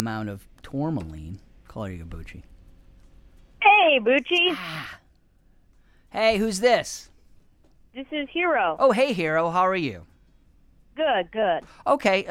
amount of tourmaline. Call her Bucci. Hey, Bucci. Hey, who's this? This is Hero. Oh, hey, Hero. How are you? Good, good. Okay,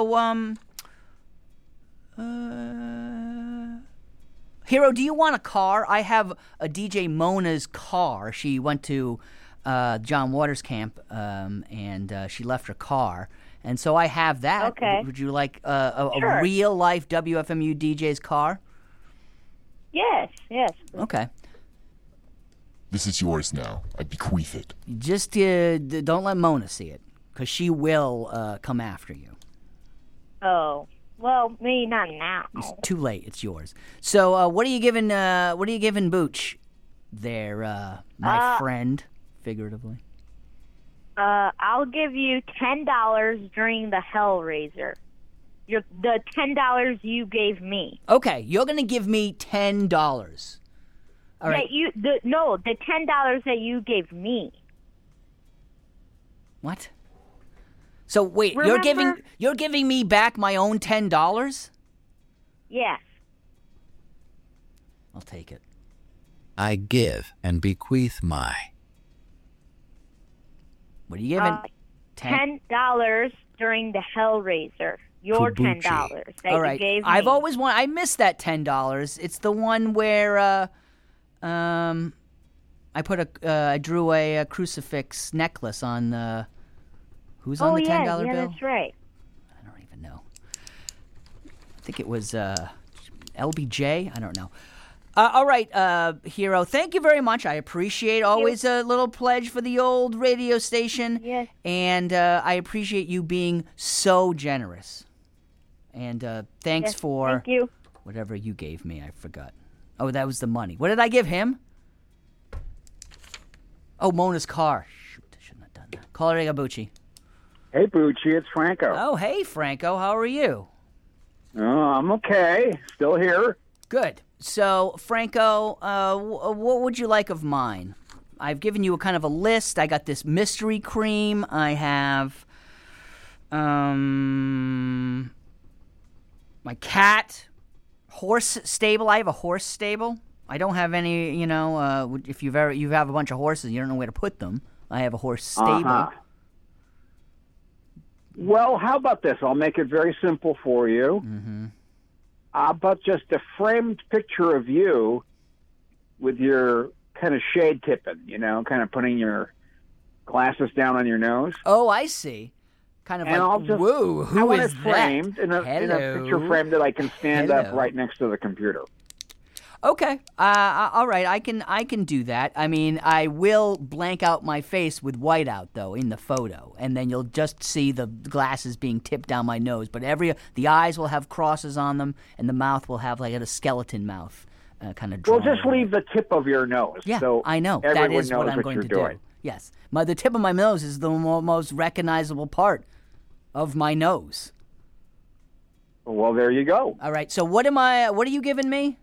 Hero, do you want a car? I have a DJ Mona's car. She went to John Waters camp, and she left her car. And so I have that. Okay. Would you like a Sure. real-life WFMU DJ's car? Yes. Okay. This is yours now. I bequeath it. Just don't let Mona see it, because she will come after you. Oh, well, maybe not now. It's too late. It's yours. So, what are you giving? What are you giving Booch? There, my friend, figuratively. I'll give you $10 during the Hellraiser. The $10 you gave me. Okay, you're gonna give me $10. All right. The $10 that you gave me. What? So wait, Remember? you're giving me back my own $10? Yes. I'll take it. I give and bequeath my. What are you giving? $10 during the Hellraiser. Your Fubuchi. $10 that All right. you gave me. I've always wanted. I missed that $10. It's the one where I drew a crucifix necklace on the. Who's on the $10 bill? Yeah, that's right. I don't even know. I think it was LBJ. I don't know. All right, Hero. Thank you very much. I appreciate always a little pledge for the old radio station. Yes. And I appreciate you being so generous. And thanks for Thank you. whatever you gave me. I forgot. Oh, that was the money. What did I give him? Oh, Mona's car. Shoot, I shouldn't have done that. Call her Bucci. Hey, Bucci, it's Franco. Oh, hey, Franco. How are you? Oh, I'm okay. Still here. Good. So, Franco, what would you like of mine? I've given you a kind of a list. I got this mystery cream. I have my cat, horse stable. I have a horse stable. I don't have any, if you have a bunch of horses, you don't know where to put them. I have a horse stable. Uh-huh. Well, how about this? I'll make it very simple for you. Mm-hmm. But just a framed picture of you with your kind of shade tipping, kind of putting your glasses down on your nose. Oh, I see. Kind of And I'll like, just, whoa, I who want is it framed in a picture frame that I can stand up Hello. right next to the computer. Okay. All right. I can do that. I mean, I will blank out my face with whiteout though in the photo, and then you'll just see the glasses being tipped down my nose. But the eyes will have crosses on them, and the mouth will have like a skeleton mouth, kind of. Well, just leave the tip of your nose. Yeah, so I know. Everyone That is knows what I'm going you're to doing. do. Yes, the tip of my nose is the most recognizable part of my nose. Well, there you go. All right. So what are you giving me?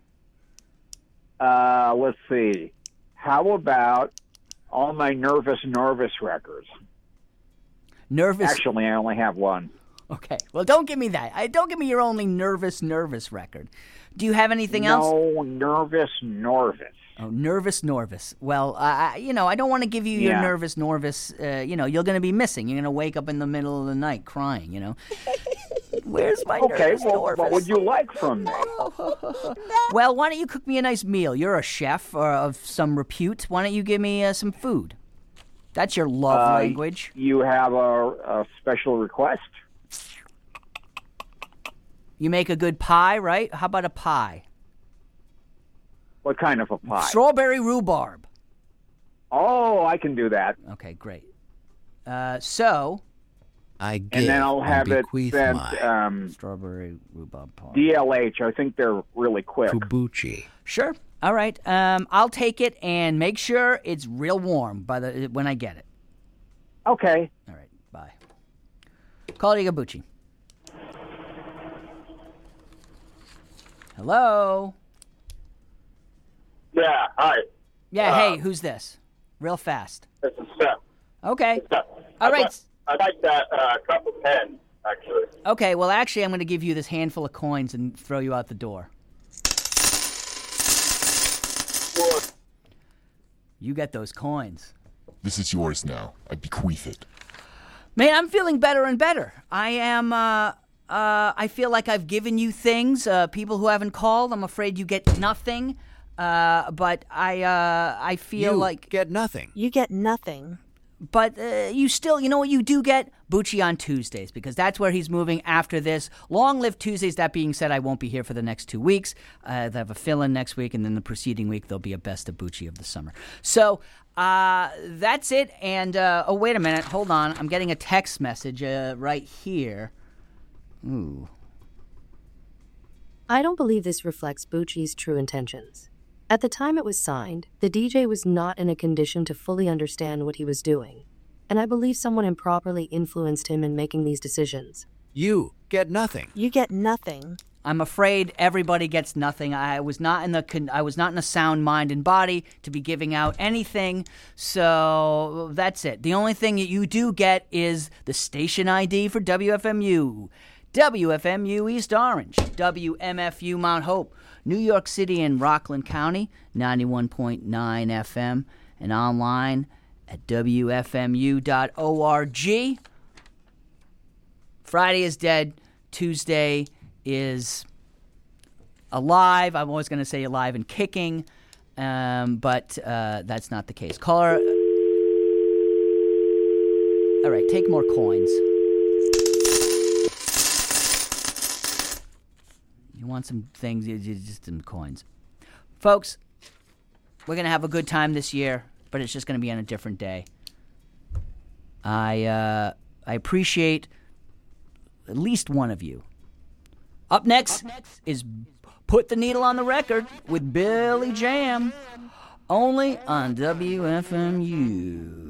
Let's see. How about all my Nervous records? Nervous. Actually, I only have one. Okay. Well, don't give me that. Don't give me your only nervous record. Do you have anything else? No, Nervous. Oh, Nervous. Well, I don't want to give you your Yeah. Nervous. You're going to be missing. You're going to wake up in the middle of the night crying, Where's my Okay, Nervous? what would you like from me? Well, why don't you cook me a nice meal? You're a chef of some repute. Why don't you give me some food? That's your love language. You have a special request? You make a good pie, right? How about a pie? What kind of a pie? Strawberry rhubarb. Oh, I can do that. Okay, great. So, I give And then I'll have it bequeath sent my. strawberry rhubarb pie. DLH. I think they're really quick. Fubuchi. Sure. All right. I'll take it and make sure it's real warm when I get it. Okay. All right. Bye. Call Bucci. Hello. Yeah, hi. Yeah. Hey, who's this? Real fast. This is Seth. Okay. Seth. All right. I'd like that cup of pen. actually. Okay, well, actually, I'm going to give you this handful of coins and throw you out the door. What? You get those coins. This is yours now. I bequeath it. Man, I'm feeling better and better. I am, I feel like I've given you things. People who haven't called, I'm afraid you get nothing. But I feel You like... get nothing. You get nothing. But you still, you know what you do get? Bucci on Tuesdays, because that's where he's moving after this. Long live Tuesdays. That being said, I won't be here for the next 2 weeks. I have a fill-in next week, and then the preceding week, there'll be a best of Bucci of the summer. So that's it. And, oh, wait a minute. Hold on. I'm getting a text message right here. Ooh. I don't believe this reflects Bucci's true intentions. At the time it was signed, the DJ was not in a condition to fully understand what he was doing, and I believe someone improperly influenced him in making these decisions. You get nothing. You get nothing. I'm afraid everybody gets nothing. I was not in a sound mind and body to be giving out anything. So that's it. The only thing that you do get is the station ID for WFMU. WFMU East Orange, WMFU Mount Hope, New York City and Rockland County, 91.9 FM, and online at WFMU.org. Friday is dead. Tuesday is alive. I'm always going to say alive and kicking, but that's not the case. Caller. All right, take more coins. You want some things, just some coins. Folks, we're going to have a good time this year, but it's just going to be on a different day. I appreciate at least one of you. Up next is Put the Needle on the Record with Billy Jam, only on WFMU.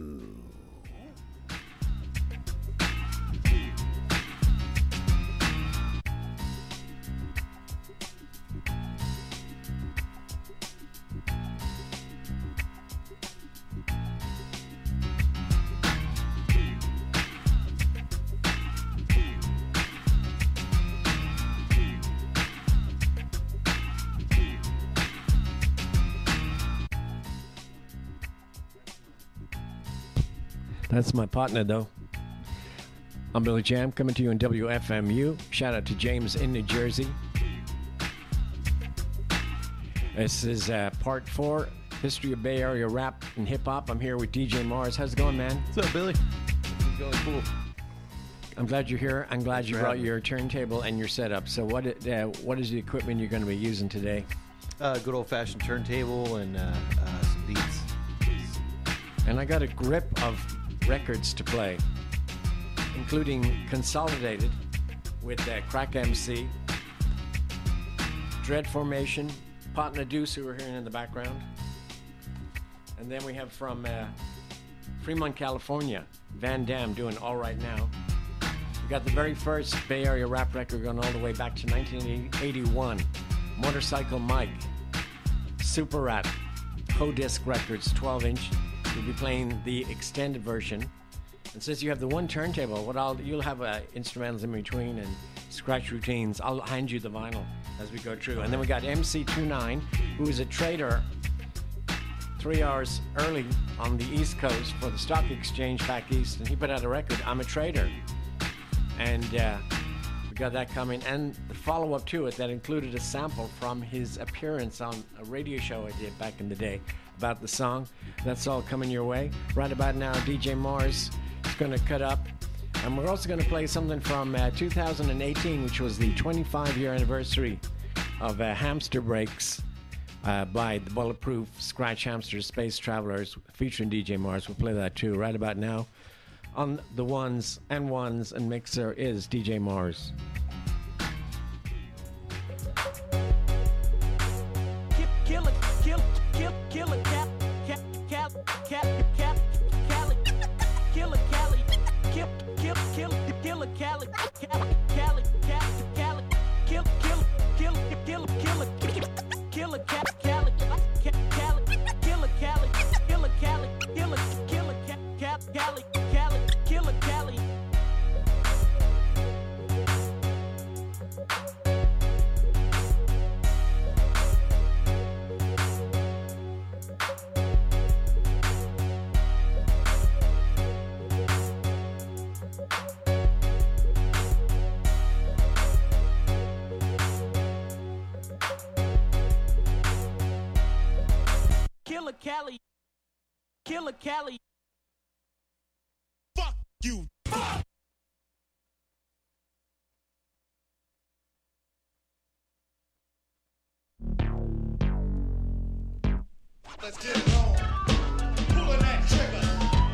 That's my partner, though. I'm Billy Jam, coming to you on WFMU. Shout out to James in New Jersey. This is part 4, History of Bay Area Rap and Hip Hop. I'm here with DJ Mars. How's it going, man? What's up, Billy? It's going cool. I'm glad you're here. I'm glad you brought your turntable and your setup. So what is the equipment you're going to be using today? Good old-fashioned turntable and some beats. And I got a grip of records to play, including Consolidated with Crack MC, Dread Formation, Partner Deuce, who we're hearing in the background. And then we have from Fremont, California, Van Dam doing All Right Now. We got the very first Bay Area rap record going all the way back to 1981. Motorcycle Mike, Super Rat, Ho-Disc Records, 12-inch. We'll be playing the extended version. And since you have the one turntable, you'll have instrumentals in between and scratch routines. I'll hand you the vinyl as we go through. And then we got MC29, who is a trader 3 hours early on the East Coast for the stock exchange back east. And he put out a record, I'm a Trader. And we got that coming. And the follow-up to it that included a sample from his appearance on a radio show I did back in the day about the song. That's all coming your way. Right about now, DJ Mars is going to cut up. And we're also going to play something from 2018, which was the 25-year anniversary of Hamster Breaks by the Bulletproof Scratch Hamsters Space Travelers, featuring DJ Mars. We'll play that too. Right about now, on the ones and mixer is DJ Mars. Cali. Killer Cali. Fuck you. Fuck. Let's get it on. Pulling that trigger.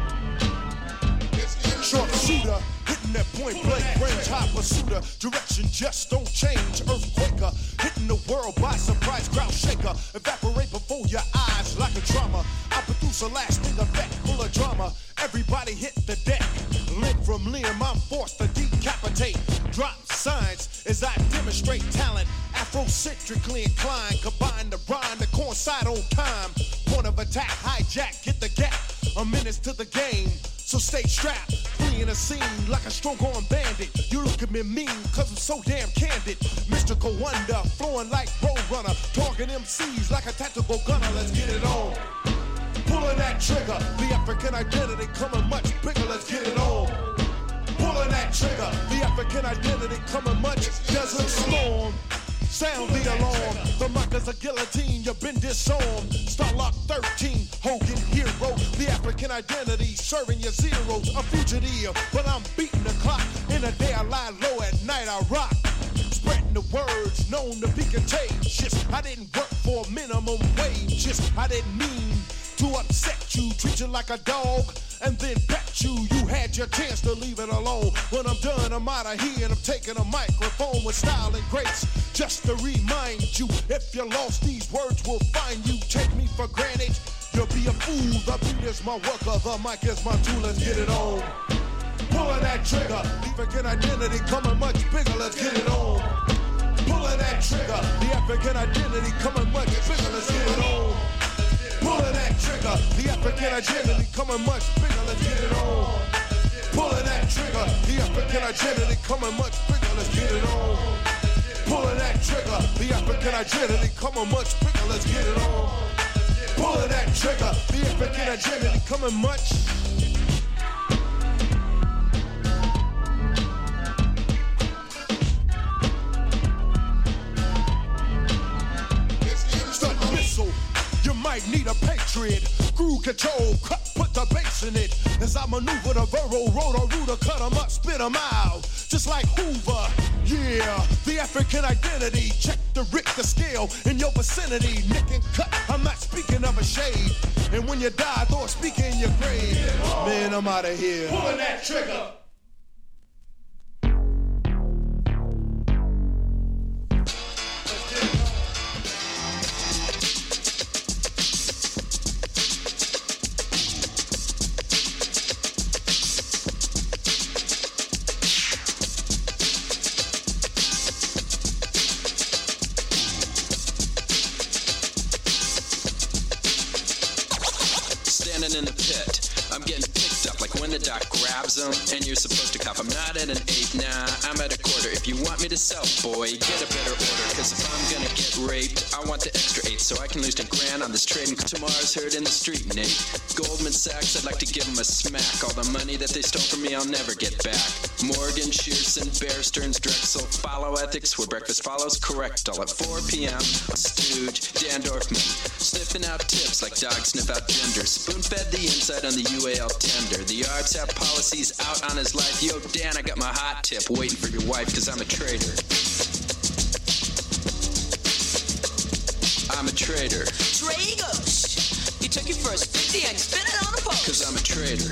Short shooter, hitting that point blank range, high pursuiter. Direction just don't change. Earthquaker, hitting the world by surprise. Ground shaker, evaporate before your eyes like a drama. I produce a lasting effect full of drama. Everybody hit the deck. Limb from limb, I'm forced to decapitate. Drop signs as I demonstrate talent. Afrocentrically inclined, combine the rhyme to coincide on time. Point of attack, hijack, get the gap. A menace to the game, so stay strapped. Fleeing a scene like a strong-arm bandit. You look at me mean, cause I'm so damn candid. Mystical wonder, flowing like Roadrunner. Targeting MCs like a tactical gunner. Let's get it on. Pulling that trigger, the African identity coming much bigger. Let's get it on. Pulling that trigger, the African identity coming much Desert Storm. Sound the alarm, the mic is a guillotine, you've been disarmed. Starlock 13, Hogan hero, the African identity, serving your zeros. A fugitive, but I'm beating the clock. In the day I lie low, at night I rock. Spreading the words, known to be contagious. I didn't work for minimum wages. I didn't mean to upset you, treat you like a dog, and then pet you. You had your chance to leave it alone. When I'm done, I'm out of here and I'm taking a microphone with style and grace. Just to remind you, if you lost, these words will find you. Take me for granted, you'll be a fool. The beat is my worker, the mic is my tool. Let's get it on. Pulling that trigger, the African identity coming much bigger. Let's get it on. Pulling that trigger, the African identity coming much bigger. Let's get it on. Pulling that trigger, the African identity coming much bigger. Let's get it on. Pulling that trigger, the African identity coming much bigger. Let's get it on. Pulling that trigger, the African identity coming much bigger. Let's get it on. Pulling that trigger, the African identity coming much. Stun missile. You might need a patriot. Screw control, put the bass in it. As I maneuver the Vero, Roto-Rooter, cut 'em up, spit 'em out. Just like Hoover, yeah. The African identity, check the Richter scale in your vicinity. Nick and cut, I'm not speaking of a shade. And when you die, throw a speaker in your grave. Man, I'm out of here. Pulling that trigger. In the pit, I'm getting picked up like when the doc grabs them, and you're supposed to cop. I'm not at an 8, nah, I'm at a quarter. If you want me to sell, boy, get a better order. Cause if I'm gonna get raped, I want the extra 8 so I can lose 10 grand on this trade. And tomorrow's heard in the street, Nate. Goldman Sachs, I'd like to give them a smack. All the money that they stole from me, I'll never get back. Morgan, Shearson, Bear Stearns, Drexel, follow ethics where breakfast follows correct. All at 4 p.m. Stooge, Dan Dorfman, sniffing out tips like dogs sniff out gender. Spoon-fed the inside on the UAL tender. The Arbs have policies out on his life. Yo, Dan, I got my hot tip waiting for your wife cause I'm a traitor. I'm a traitor. Traitors! You took your first 50 and spit it on a post. Cause I'm a traitor.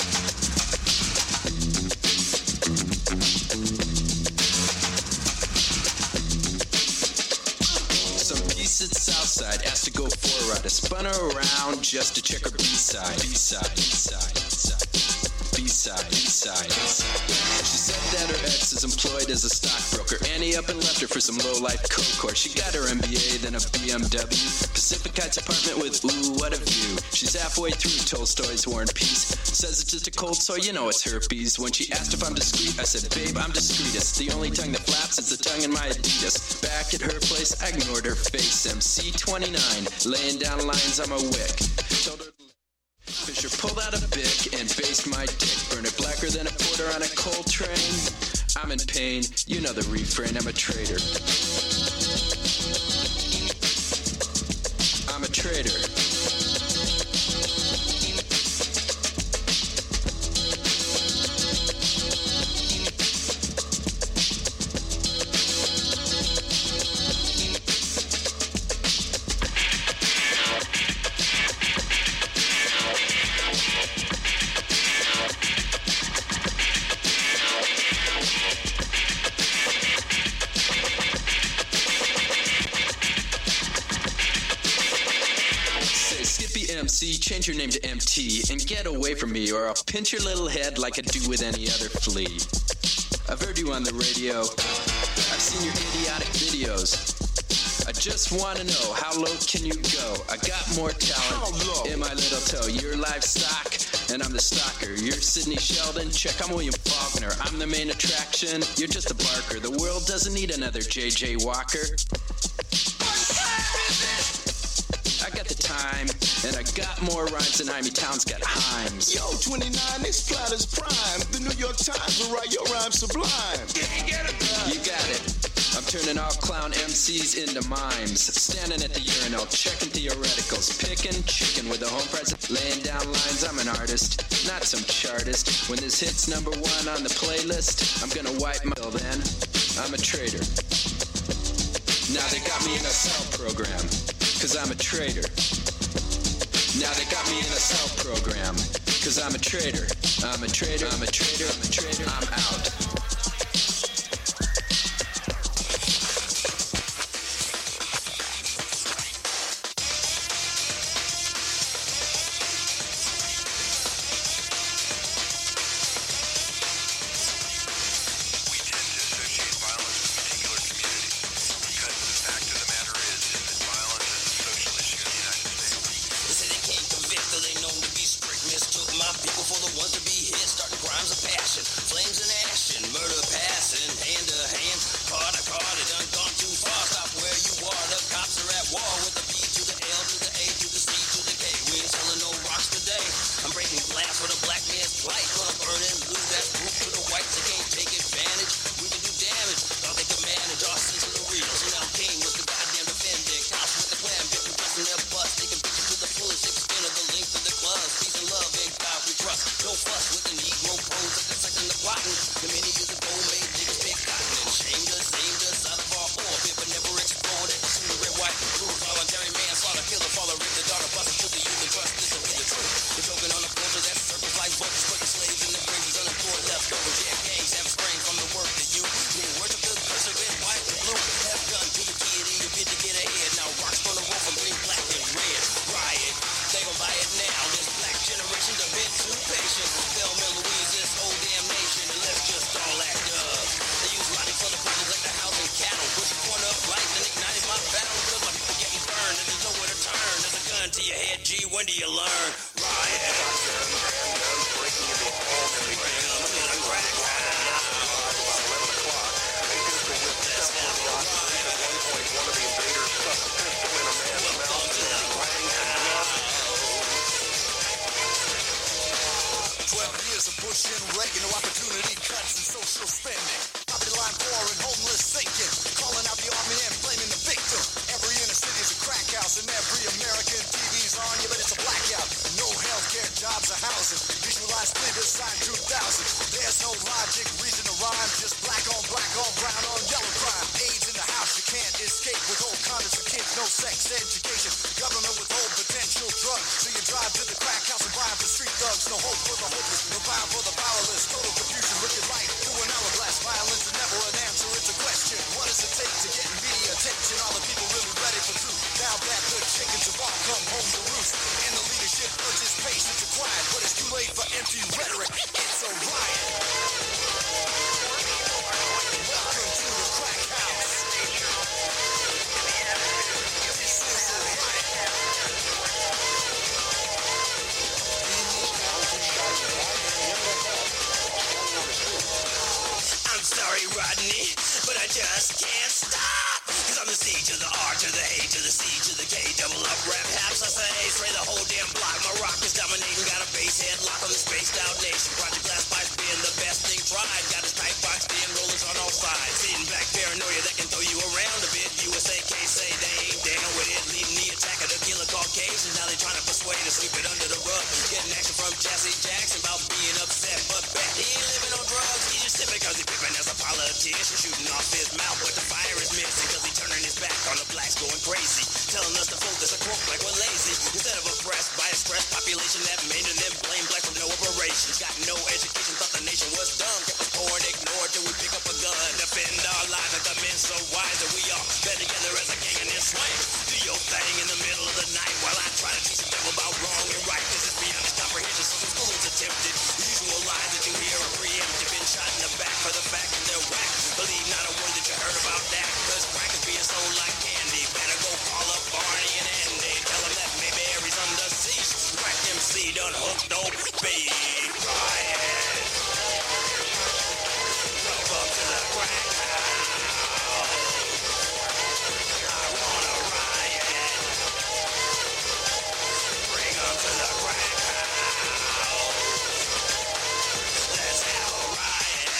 Some piece at Southside asked to go for a ride. I spun her around just to check her B-side. B-side, B-side, B-side. B-side, B-side. She said that her ex is employed as a stockbroker, and he up and left her for some low-life coke. She got her MBA, then a BMW. Pacific Heights apartment with, ooh, what a view. She's halfway through Tolstoy's War and Peace. Says it's just a cold sore, you know it's herpes. When she asked if I'm discreet, I said, babe, I'm discreetest. The only tongue that flaps is the tongue in my Adidas. Back at her place, I ignored her face. MC29, laying down lines on my wick. Told her Fisher pulled out a Bic and based my dick. Burn it blacker than a porter on a coal train. I'm in pain, you know the refrain, I'm a traitor. I'm a traitor. MC, change your name to MT and get away from me, or I'll pinch your little head like I do with any other flea. I've heard you on the radio. I've seen your idiotic videos. I just want to know, how low can you go? I got more talent in my little toe. You're livestock, and I'm the stalker. You're Sidney Sheldon, check, I'm William Faulkner. I'm the main attraction, you're just a barker. The world doesn't need another J.J. Walker. I got the time, and I got more rhymes than Jaime Town's got Himes. Yo, 29, this platter's prime. The New York Times will write your rhyme sublime. You got it. I'm turning all clown MCs into mimes. Standing at the urinal, checking theoreticals. Picking chicken with a home present. Laying down lines, I'm an artist, not some chartist. When this hit's #1 on the playlist, I'm gonna wipe my till then. I'm a traitor. Now they got me in a cell program, cause I'm a traitor. Now they got me in a cell program, cause I'm a traitor. I'm a traitor, I'm a traitor, I'm a traitor, I'm out. Better together as a gang and then swing. Do your thing in the middle of the night while I try to teach the devil about wrong Don't be crying. Welcome to the crack house. I wanna riot. Bring 'em to the crack house. Let's have a riot.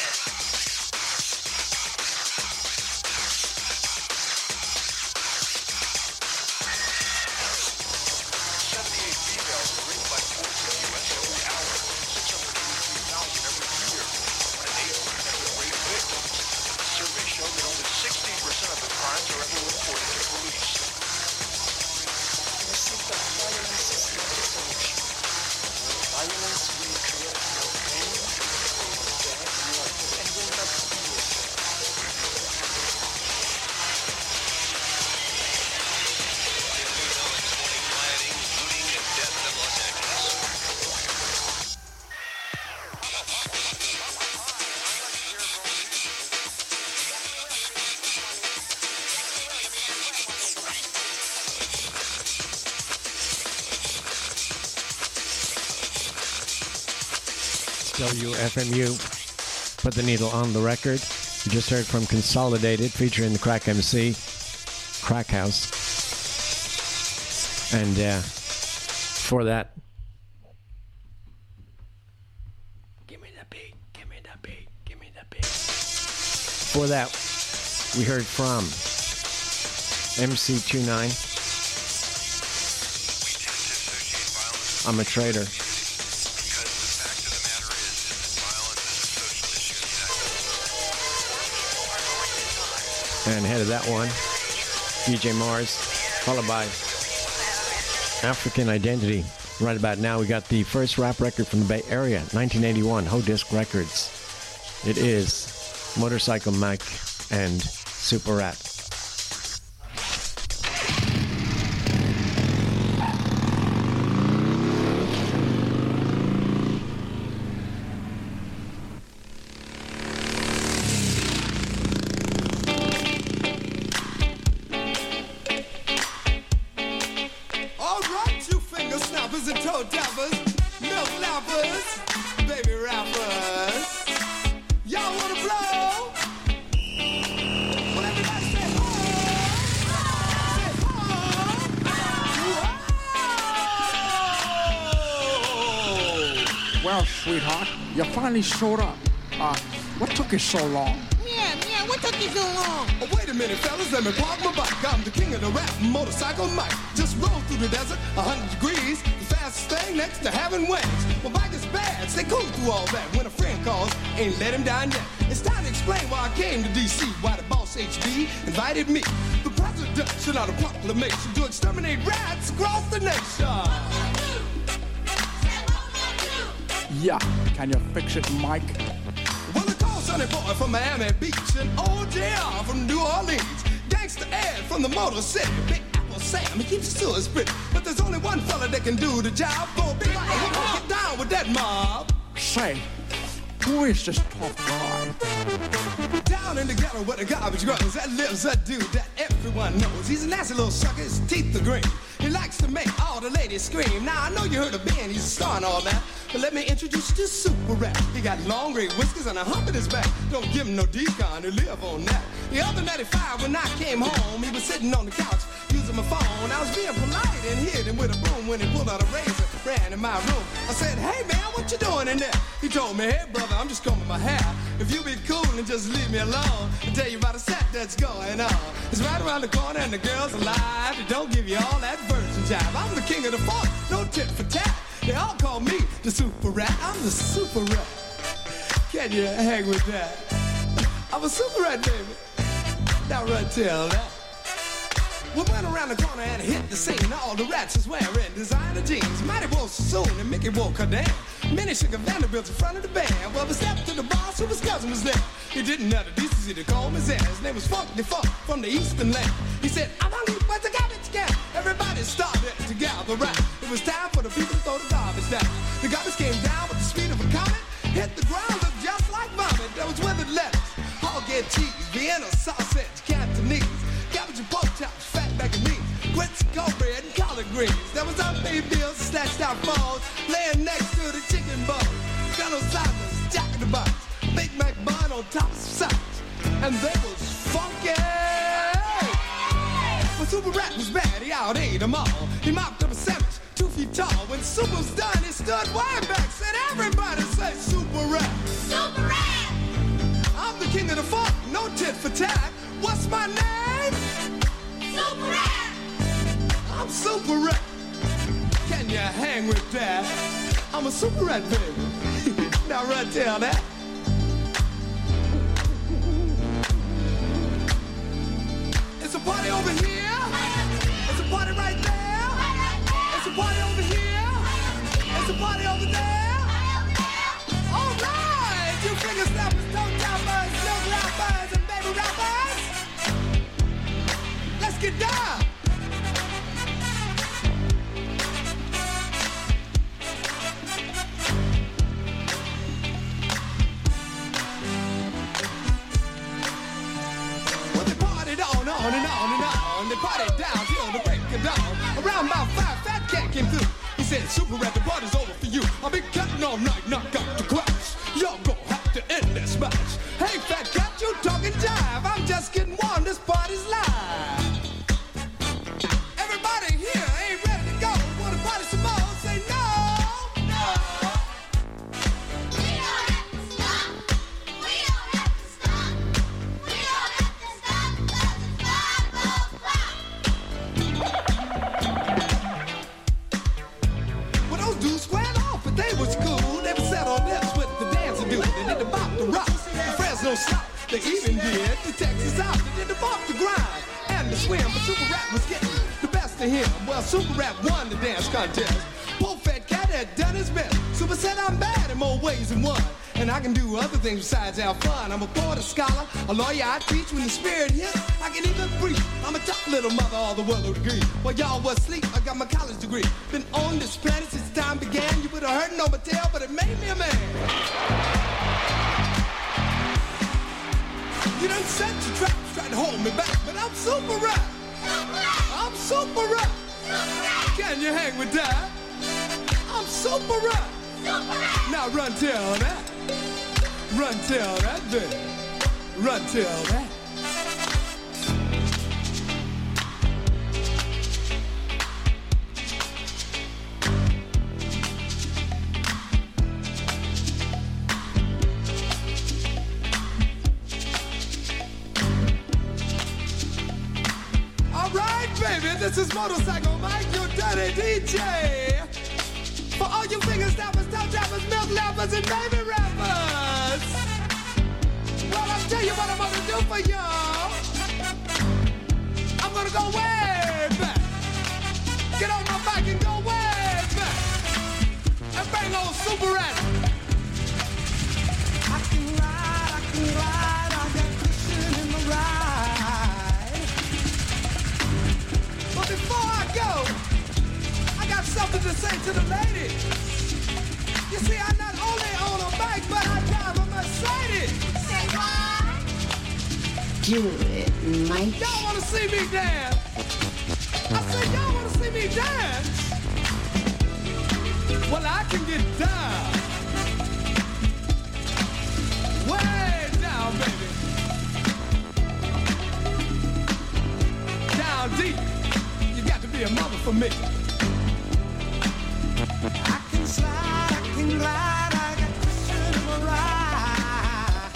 WFMU, put the needle on the record. You just heard from Consolidated, featuring the Crack MC, Crack House. And for that, give me the beat, give me the beat, give me the beat. For that, we heard from MC29, I'm a Traitor. And ahead of that one, DJ Mars, followed by African Identity. Right about now, we got the first rap record from the Bay Area, 1981, Ho-Disc Records. It is Motorcycle Mike and Super Rat. Finally showed up. What took you so long? Yeah, what took you so long? Oh, wait a minute, fellas, let me park my bike. I'm the king of the rap, Motorcycle Mike. Just roll through the desert, 100 degrees, the fastest thing next to having wings. My bike is bad, stay cool through all that. When a friend calls, ain't let him down yet. It's time to explain why I came to D.C., why the boss HB invited me. The president sent out a proclamation to exterminate rats across the nation. Yeah, can you fix it, Mike? Well, I call Sonny Boy from Miami Beach and old JR from New Orleans. Gangsta Ed from the Motor City. Big Apple Sam, he keeps his tour split. But there's only one fella that can do the job. For Big Apple, he won't get down with that mob. Say, who is this tough guy? Down in the ghetto where the garbage grows, that lives a dude that everyone knows. He's a nasty little sucker, his teeth are green. He likes to make all the ladies scream. Now, I know you heard of Ben, he's a star and all that. But let me introduce you to Super Rat. He got long gray whiskers and a hump in his back. Don't give him no decon to live on that. The other 95, when I came home, he was sitting on the couch using my phone. I was being polite and hit him with a broom when he pulled out a razor, ran in my room. I said, hey man, what you doing in there? He told me, hey brother, I'm just combing my hair. If you be cool and just leave me alone, I'll tell you about a set that's going on. It's right around the corner and the girl's alive. They don't give you all that virgin jive. I'm the king of the funk, no tit for tat. They all call me the Super Rat. I'm the Super Rat. Can you hang with that? I'm a Super Rat, baby. Now run tell that. We went around the corner and hit the scene. All the rats is wearing designer jeans. Mighty Woe Sassoon and Mickey woke her down. Minnie Sugar Vanderbilt in front of the band. Well, we stepped to the boss who his cousin was there. He didn't have the decency to comb his hair. His name was Funky Funk from the Eastern Land. He said, I'm hungry, where's the garbage can? Everybody started to gather round. It was time for the people to throw the garbage down. The garbage came down with the speed of a comet. Hit the ground, looked just like vomit. There was withered lettuce, hog-head cheese, Vienna sausage, Cantonese, cabbage and pork chops, fat bag of meat, grits, cornbread, and collard greens. There was unpaid bills, snatched out phones, laying next to box. Big Mac bun on top of sides. And they was funky. When Super Rat was bad, he out-ate them all. He mopped up a sandwich 2 feet tall. When Super was done, he stood way back. Said, everybody say Super Rat. Super Rat! I'm the king of the funk, no tit for tat. What's my name? Super Rat! I'm Super Rat. Can you hang with that? I'm a Super Rat, baby. Now run tell that. It's a party over here. It's a party right there. It's a party over here. It's a party over there. All right, you finger snappers, toe tappers, milk rappers, and baby rappers. Let's get down. On and on and on, they partied down till the break of dawn. Around about 5, Fat Cat came through. He said, Super Rat, the party's over for you. I'll be cutting all night, knock out the crowds. Y'all gon' have to end this match. Hey, Fat Cat, you talking jive. I'm just getting warm, this party's live. Everybody here ain't ready to go. Wanna party some more? Say no. No. We don't have to stop. We don't have to stop. We don't have to stop. Well, those dudes went off, but they was cool. They was set on this with the dancing dude. They did the bop the rock, the Fresno slop. They even did the Texas out. They did the bop the grind and the swim. But Super Rat was getting the best of him. Well, Super Rat won the dance contest. Poor Fat Cat had done his best. Super said I'm bad in more ways than one. And I can do other things besides have fun. I'm a poet, a scholar, a lawyer. I teach when the spirit hits. I can even breathe. I'm a tough little mother, all the world would agree. While y'all was asleep, I got my college degree. Been on this planet since time began. You would have heard no my tale, but it made me a man. You done set your traps, trying to hold me back, but I'm Super Rat. I'm Super Rat. Can you hang with that? I'm Super Rat. Now run tell that. Run tell that, baby. Run tell that. All right, baby, this is Motorcycle Mike, your dirty DJ. For all you finger snappers, toe tappers, milk lappers, and baby rappers. Well, I'll tell you what I'm gonna do for y'all. I'm gonna go way back. Get on my bike and go way back. And bang on Super Rat. I can ride, I got cushion in the ride. But before I go, I got something to say to the ladies. You see, I not only own a bike, but I drive a Mercedes. Say what? Do it, Mike. Y'all wanna see me dance? I said, y'all wanna see me dance? Well, I can get down. Way down, baby. Down deep. You got to be a mother for me. I can slide, I can glide, I got cushion in my ride.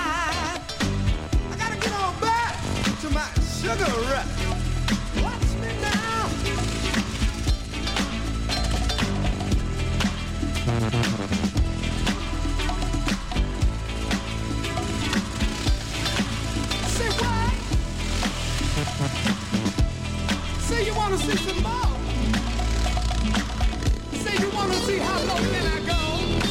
I gotta get on back to my Sugar Rat. Watch me now. Say what? Say you wanna see some more. You wanna see how low can I go?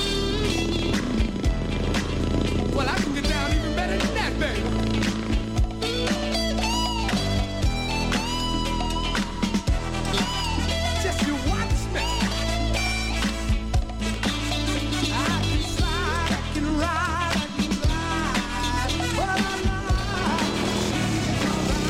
Well, I can get down even better than that, baby. Just you watch me. I can slide, I can ride, I can glide.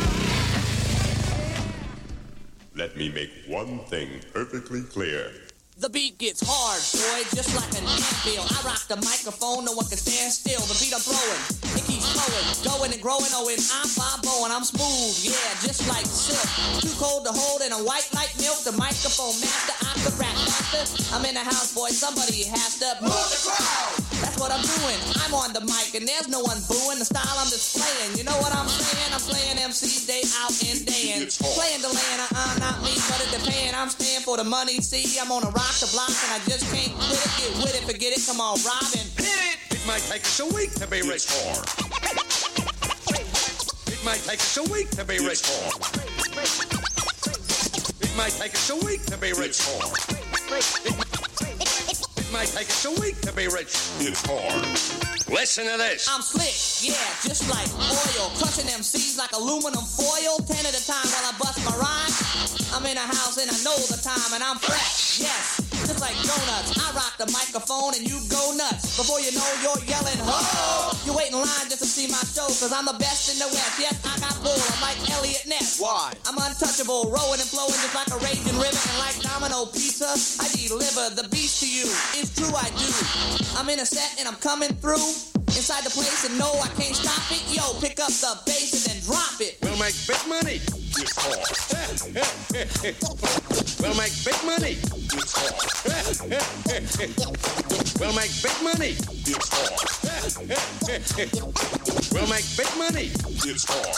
Let me make one thing perfectly clear. The beat gets hard, boy, just like an anvil. I rock the microphone, no one can stand still. The beat I'm blowing, it keeps flowing, going and growing. Oh, and I'm Bobo and I'm smooth, yeah, just like silk. Too cold to hold and a white like milk. The microphone master, I could rap faster. I'm in the house, boy, somebody has to move the crowd. That's what I'm doing. I'm on the mic and there's no one booing the style I'm displaying. You know what I'm saying? I'm playing MCs day out and day in. Playing the land, not me, but it depends. I'm staying for the money. See, I'm on a rock the block and I just can't quit it. Get with it, forget it. Come on, Robin. Hit it! It might take us a week to be rich. It might take us a week to be rich. It might take us a week to be rich. It might take us a week to be rich. It's hard. Listen to this. I'm slick, yeah, just like oil. Crushing MCs like aluminum foil. 10 at a time while I bust my rhyme. I'm in a house and I know the time and I'm fresh, yes. Just like donuts, I rock the microphone and you go nuts. Before you know you're yelling, ho! You wait in line just to see my show, cause I'm the best in the West. Yes, I got bull, I'm like Elliot Ness. Why? I'm untouchable, rolling and flowing just like a raging river. And like Domino Pizza, I deliver the beast to you. It's true, I do. I'm in a set and I'm coming through. Inside the place and no, I can't stop it. Yo, pick up the bass and then drop it. We'll make big money. It's hard. We'll make big money. It's hard. We'll make big money. It's hard. We'll make big money. It's hard.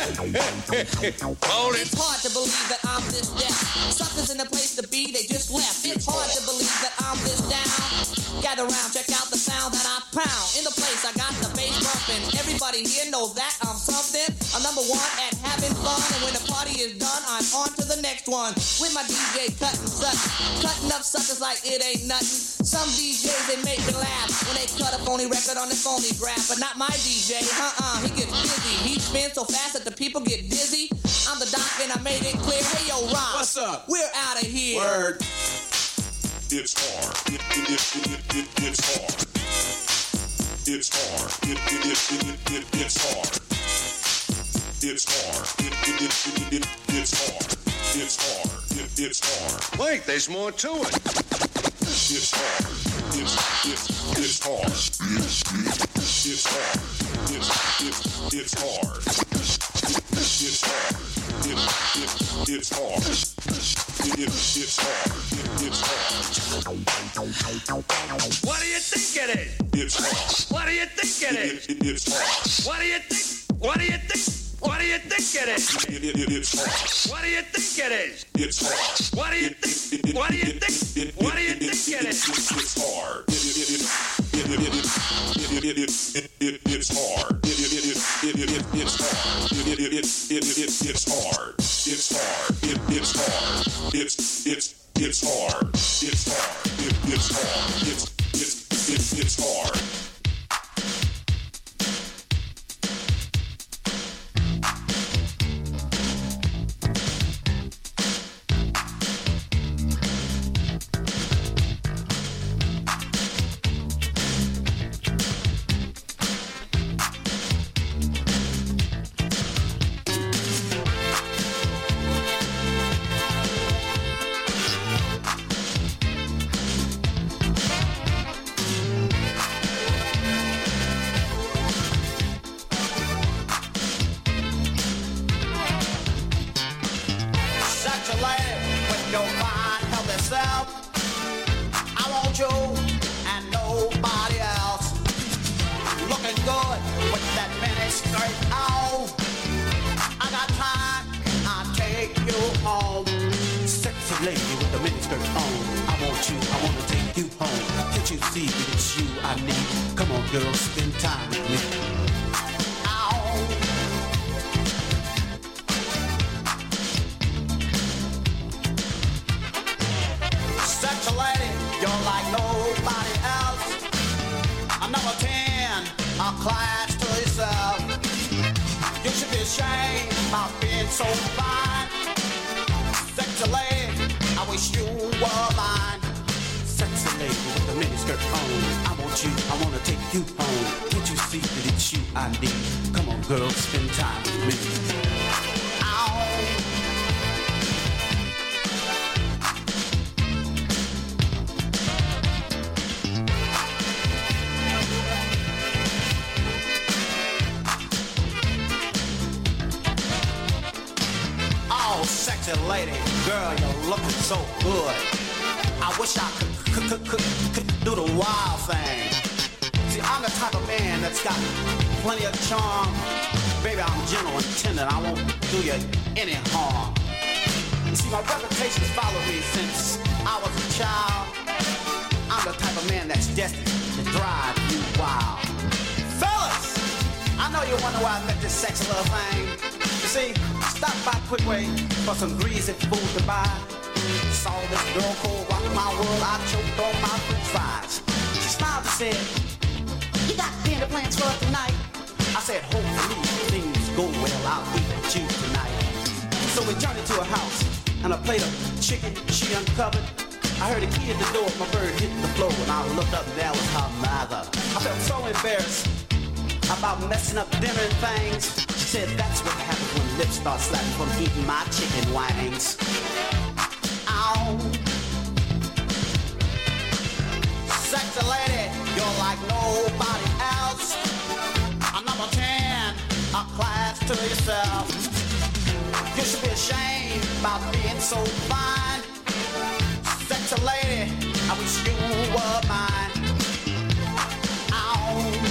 Hold it. It's hard to believe that I'm this down. Suckers in the place to be, they just left. It's hard to believe that I'm this down. Gather round, check out the sound that I pound. In the place, I got the bass bumping. Everybody here knows that I'm something. I'm number one at having fun. And when the party is done, I'm on to the next one. With my DJ cutting such. Cutting up suckers like it ain't nothing. Some DJs, they make me laugh when they cut a phony record on the phonograph. But not my DJ, he gets busy. He spins so fast that the people get dizzy. I'm the doc and I made it clear. Hey, yo, Rob. What's up? We're out of here. Word. It's hard. It's hard. It's hard. It's hard. It's hard. It's hard. It's hard. It's hard. Wait, there's more to it. It's hard. It's hard. It's hard. It's hard. It's hard. It's hard. It's hard. What do you think it is? It's hard. What do you think it is? It's hard. What do you think? What do you think? What do you think it is? It's hard. What do you think it is? It's hard. What do you think? What do you think? What do you think it is? It's hard. It's hard. It's hard. It's hard. It's hard. It's hard. It's hard. It's hard. It's hard. It's hard. sexy lady, girl, you're looking so good. I wish I could do the wild thing. See, I'm the type of man that's got plenty of charm. Baby, I'm gentle and tender. I won't do you any harm. See, my reputation's followed me since I was a child. I'm the type of man that's destined to drive you wild. Fellas, I know you wonder why I met this sexy little thing. You see, I stopped by Quickway for some greasy food to buy. Saw this girl cold rock my world, I choked on my french fries. She smiled and said, you got dinner plans for tonight? I said, hopefully things go well, I'll eat with you tonight. So we journeyed to a house, and a plate of chicken she uncovered. I heard a key at the door, my bird hit the floor, and I looked up and there was her mother. I felt so embarrassed about messing up dinner and things. She said that's what happens when lips start slapping from eating my chicken wings. Ow. Sexy lady, you're like nobody else. I'm number 10, a class to yourself. You should be ashamed about being so fine. Sexy lady, I wish you were mine. Ow.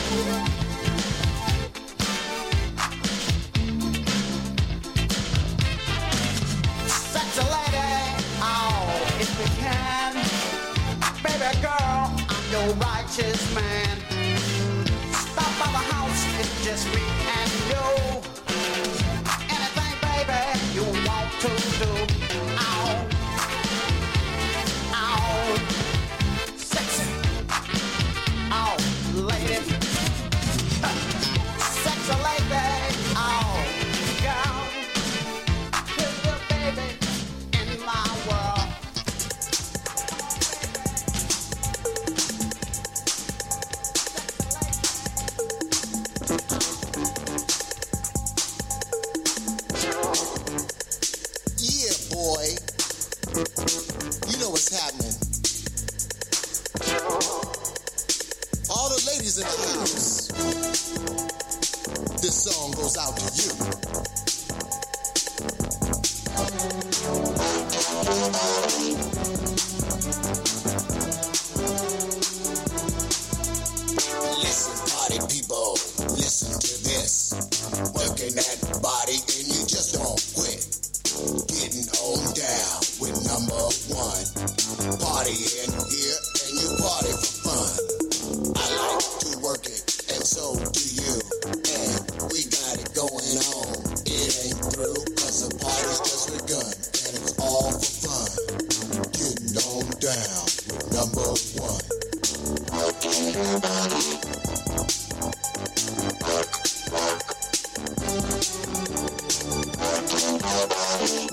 Sexy lady, oh, if we can. Baby girl, I'm your righteous man. Stop by the house, it's just me and you. Anything, baby, you want to do. Ow. Ow. Sexy. Ow, lady. Sexy lady. Ow, girl. Here's the baby in my world. Yeah, boy. You know what's happening. All the ladies in the house, this song goes out to you. Listen, party people, listen to this. Working that body and you just don't quit. Getting on down with number one. Party in here and you party for fun. I like to work it and so do you. And we got it going on. It ain't through cause the party's just begun. And it's all for fun. Getting on down with number one. Working your body. Working your body.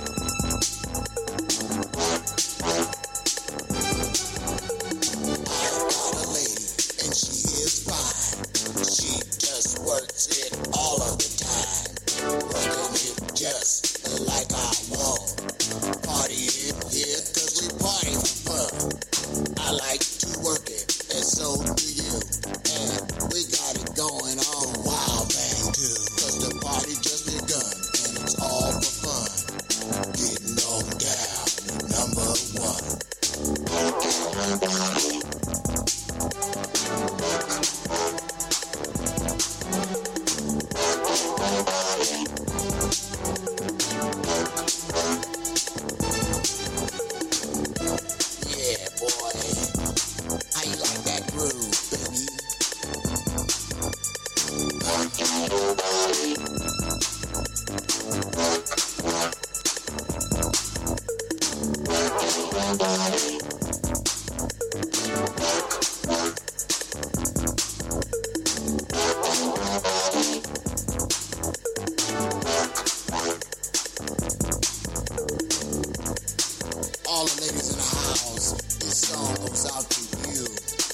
All the ladies in the house, this song goes out to you.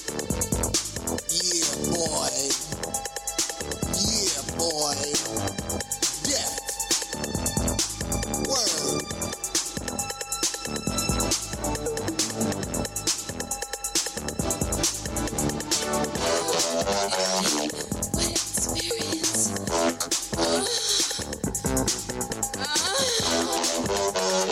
Yeah, boy. Yeah, boy. Yeah. Word. Experience.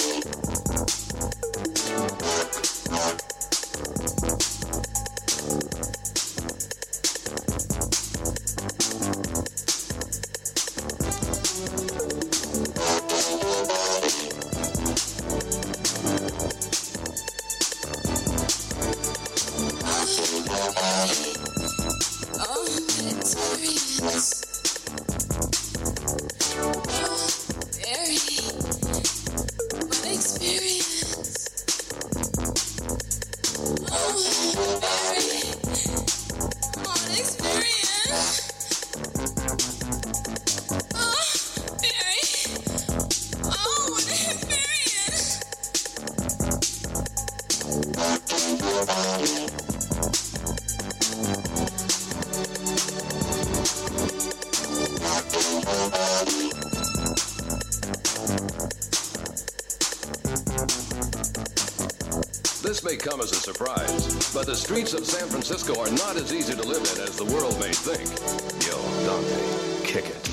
This may come as a surprise, but the streets of San Francisco are not as easy to live in as the world may think. Yo, Dante, kick it.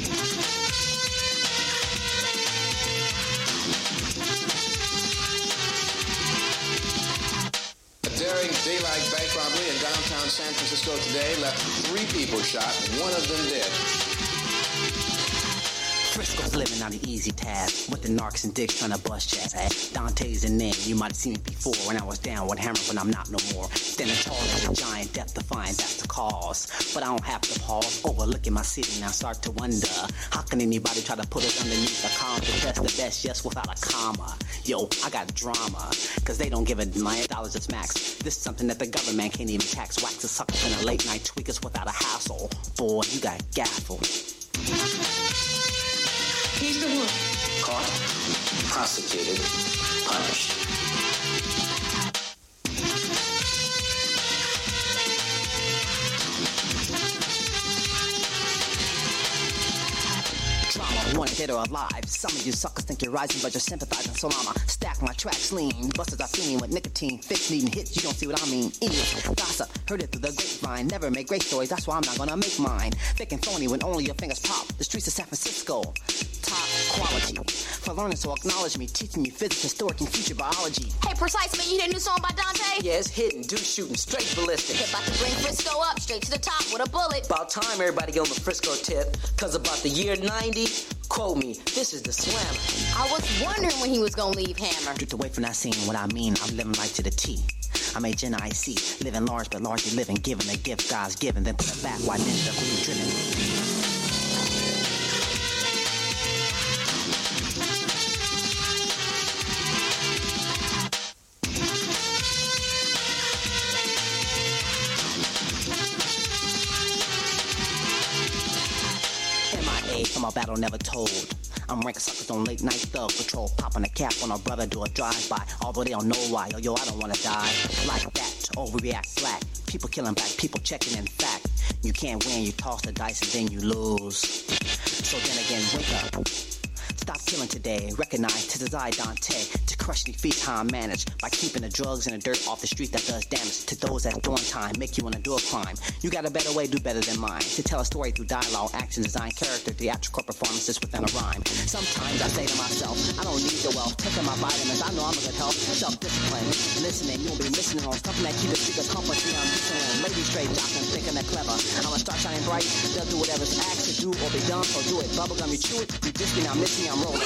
A daring daylight bank robbery in downtown San Francisco today left 3 people shot, one of them dead. Frisco's living on the easy task with the narcs and dicks trying to bust chats. Dante's in name, you might have seen me before when I was down with hammer, but I'm not no more. Standing tall as a giant, death defying, that's the cause. But I don't have to pause, overlooking my city now start to wonder. How can anybody try to put us underneath a calm to test the best just without a comma? Yo, I got drama, cause they don't give a $9 its max. This is something that the government can't even tax. Wax the suckers in a late night tweakers without a hassle. Boy, you got gaffled. He's the one. Caught, prosecuted, punished. Trauma, one dead or alive. Some of you suckers think you're rising, but you're sympathizing. So I'ma stack my tracks lean. Busters are fiending with nicotine. Fix needing hits, you don't see what I mean. Idiots, gossip, heard it through the grapevine. Never make great stories, that's why I'm not gonna make mine. Fake and phony when only your fingers pop. The streets of San Francisco. Top quality. For learning, so acknowledge me. Teaching me physics, historic, and future biology. Hey, Precise Man, you hear a new song by Dante? Yeah, it's hitting, dude shooting, straight ballistic. They're about to bring Frisco up, straight to the top with a bullet. About time everybody get on the Frisco tip. Cause about the year 90, quote me, this is the slammer. I was wondering when he was gonna leave Hammer. Drift away from that scene, what I mean, I'm living life to the T. I'm Agent IC, living large but largely living, giving the gift God's given, then put it back while ninja who's driven. From a battle never told. I'm ranking suckers on late night thug patrol, popping a cap on a brother, do a drive-by, although they don't know why. Yo, I don't wanna die like that. Overreact black. People killing back, people checking in fact. You can't win, you toss the dice and then you lose. So then again, wake up. Stop killing today. Recognize to I Dante. To crush the feet how I manage by keeping the drugs and the dirt off the street that does damage to those that's doing time. Make you wanna do a crime. You got a better way, do better than mine. To tell a story through dialogue, action, design, character, theatrical performances within a rhyme. Sometimes I say to myself, I don't need the wealth. Taking my vitamins, I know I'm a good health. Self-discipline, listening, you won't be listening on something that keep the secret company. I'm listening. Lady straight jocking, thinking they're clever. I'ma start shining bright. They'll do whatever's asked to do or be done, so do it. Bubblegum, you chew it. You diss me, now miss me, I'm rolling.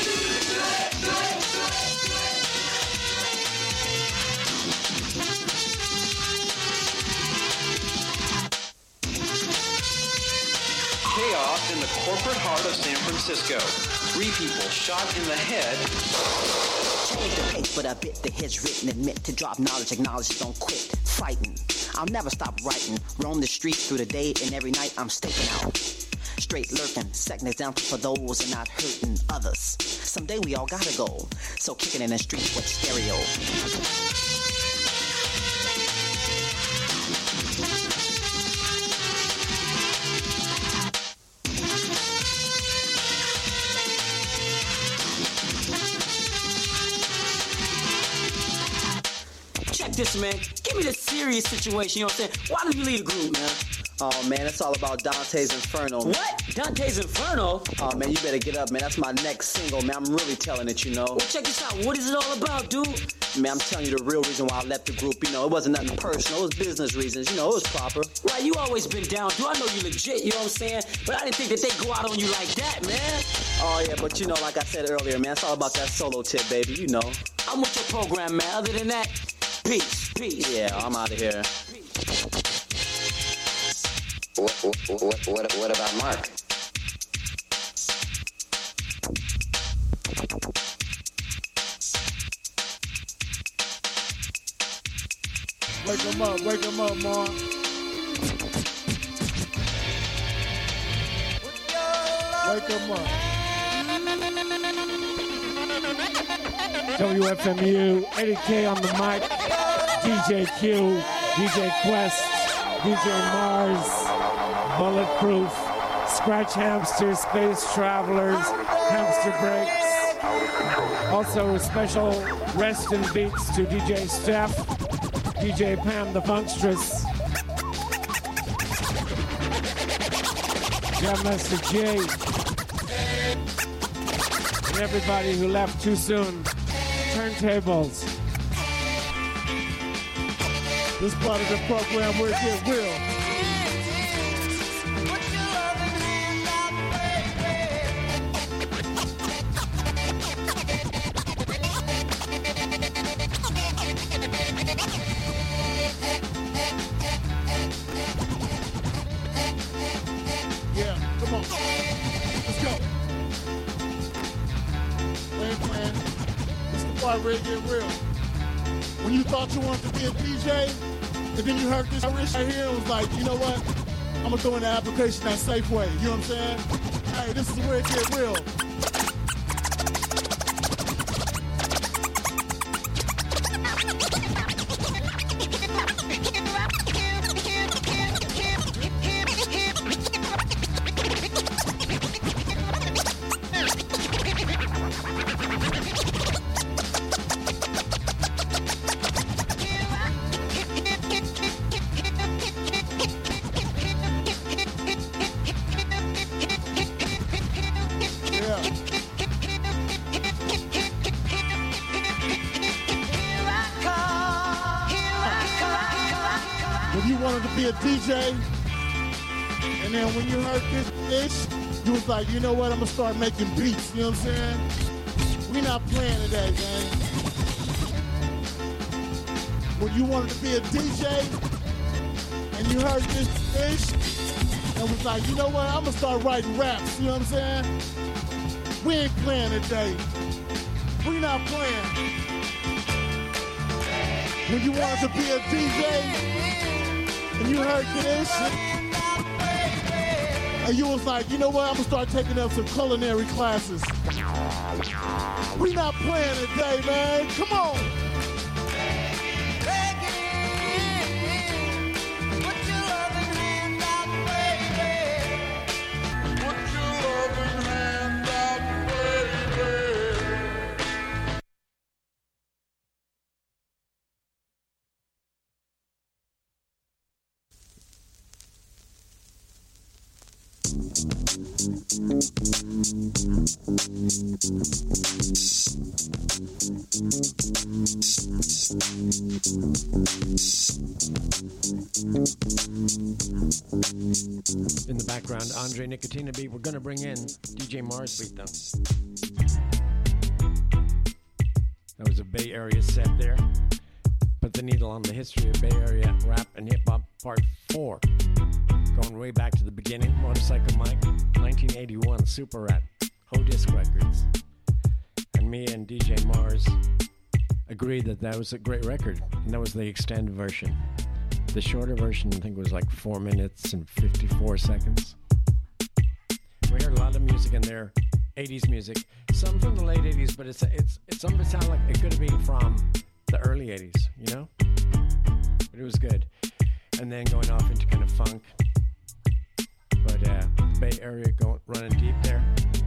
Chaos in the corporate heart of San Francisco. 3 people shot in the head. Change the pace, but a bit the head's written. Admit to drop knowledge, acknowledge, don't quit. Fighting. I'll never stop writing. Roam the streets through the day and every night I'm staking out. Straight lurking, second example for those and not hurting others. Someday we all gotta go, so kicking in the streets with stereo. Check this, man. Give me the serious situation, you know what I'm saying? Why did you leave the group, man? Oh, man, it's all about Dante's Inferno. What? Dante's Inferno? Oh, man, you better get up, man. That's my next single, man. I'm really telling it, you know. Well, check this out. What is it all about, dude? Man, I'm telling you the real reason why I left the group. You know, it wasn't nothing personal. It was business reasons. You know, it was proper. Right, you always been down, dude. I know you legit, you know what I'm saying? But I didn't think that they'd go out on you like that, man. Oh, yeah, but you know, like I said earlier, man, it's all about that solo tip, baby, you know. I'm with your program, man. Other than that, peace. Yeah, I'm out of here. What about Mark? Wake him up, Mark. Wake him up. WFMU, Eddie K on the mic, DJ Q. DJ Quest, DJ Mars, Bulletproof, Scratch Hamster, Space Travelers, Hamster Breaks. Also special rest and beats to DJ Steph, DJ Pam the Funkstress, Jam Master J, and everybody who left too soon. Turntables. This part of the program where it get real. Yeah, come on. Let's go. Ain't playing. This is the part where it get real. When you thought you wanted to be a DJ, and then you heard this right here, it was like, you know what? I'm gonna throw in the application at Safeway. You know what I'm saying? Hey, this is where it get real. DJ, and then when you heard this ish, you was like, you know what, I'm gonna start making beats, you know what I'm saying? We not playing today, man. When you wanted to be a DJ, and you heard this ish, and was like, you know what, I'm gonna start writing raps, you know what I'm saying? We ain't playing today. We not playing. When you wanted to be a DJ, and you heard this, and you was like, you know what, I'm gonna start taking up some culinary classes. We not playing today, man. Come on. In the background, Andre Nicotina beat. We're gonna bring in DJ Mars beat though. That was a Bay Area set there. Put the needle on the history of Bay Area rap and hip hop part 4. Going way back to the beginning. Motorcycle Mike, 1981, Super Rat, Ho Disc Records. And me and DJ Mars agreed that that was a great record. And that was the extended version. The shorter version, I think, was like 4 minutes and 54 seconds. We heard a lot of music in there, 80s music. Some from the late 80s, but it's some of it sounded like it could have been from the early 80s, you know? But it was good. And then going off into kind of funk. But Bay Area running deep there.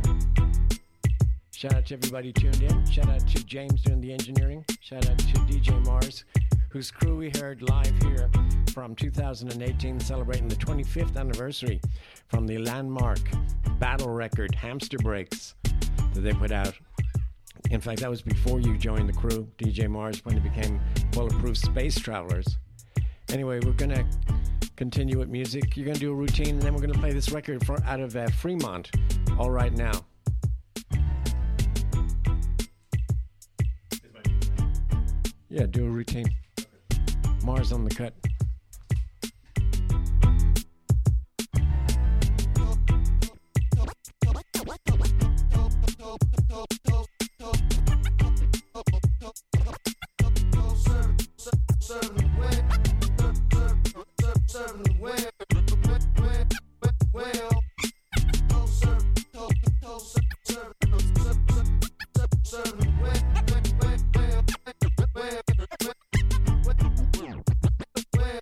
Shout out to everybody tuned in. Shout out to James doing the engineering. Shout out to DJ Mars, whose crew we heard live here from 2018, celebrating the 25th anniversary from the landmark battle record Hamster Breaks that they put out. In fact, that was before you joined the crew, DJ Mars, when it became Bulletproof Space Travelers. Anyway, we're going to continue with music. You're going to do a routine, and then we're going to play this record out of Fremont, All Right Now. Yeah, do a routine. Mars on the cut. Well,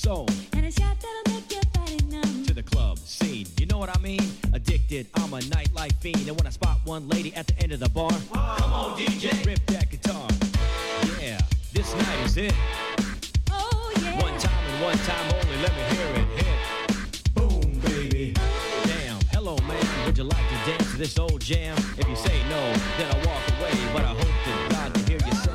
soul. And a shot that'll make your body numb. To the club scene, you know what I mean? Addicted, I'm a nightlife fiend. And when I spot one lady at the end of the bar, come on DJ, rip that guitar. Yeah, this night is it. Oh yeah. One time and one time only, let me hear it hit. Boom, baby. Damn, hello man, would you like to dance to this old jam? If you say no, then I'll walk away. But I hope to God to hear you say,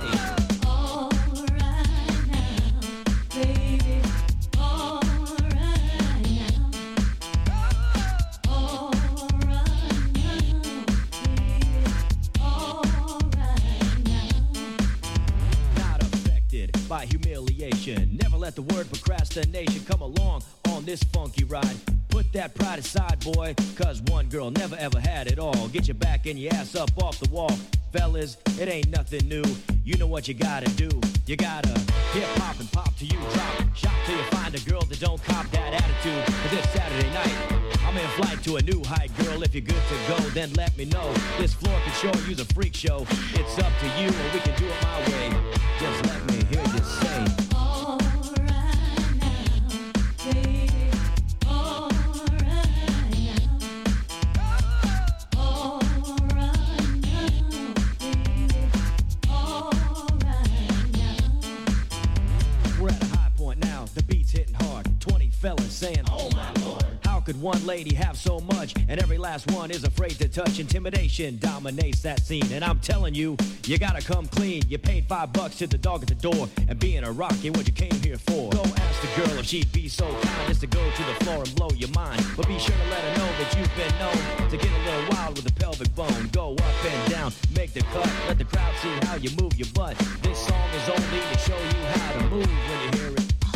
by humiliation. Never let the word procrastination come along on this funky ride. Put that pride aside, boy, cause one girl never ever had it all. Get your back and your ass up off the wall. Fellas, it ain't nothing new. You know what you gotta do. You gotta hip hop and pop till you drop. Shop till you find a girl that don't cop that attitude. Cause this Saturday night, I'm in flight to a new height, girl. If you're good to go, then let me know. This floor can sure use a freak show. It's up to you, or we can do it my way. Just let me hear you say, All right now, baby. All right now. All right now, baby. All right now. we're at a high point now. The beat's hitting hard. 20 fellas saying, oh my lord. How could one lady have so much, and every last one is afraid to touch? Intimidation dominates that scene, and I'm telling you, you gotta come clean. You paid $5 to the dog at the door, and being a rock ain't what you came here for. Go ask the girl if she'd be so kind as to go to the floor and blow your mind. But be sure to let her know that you've been known to get a little wild with the pelvic bone. Go up and down, make the cut, let the crowd see how you move your butt. This song is only to show you how to move when you hear it.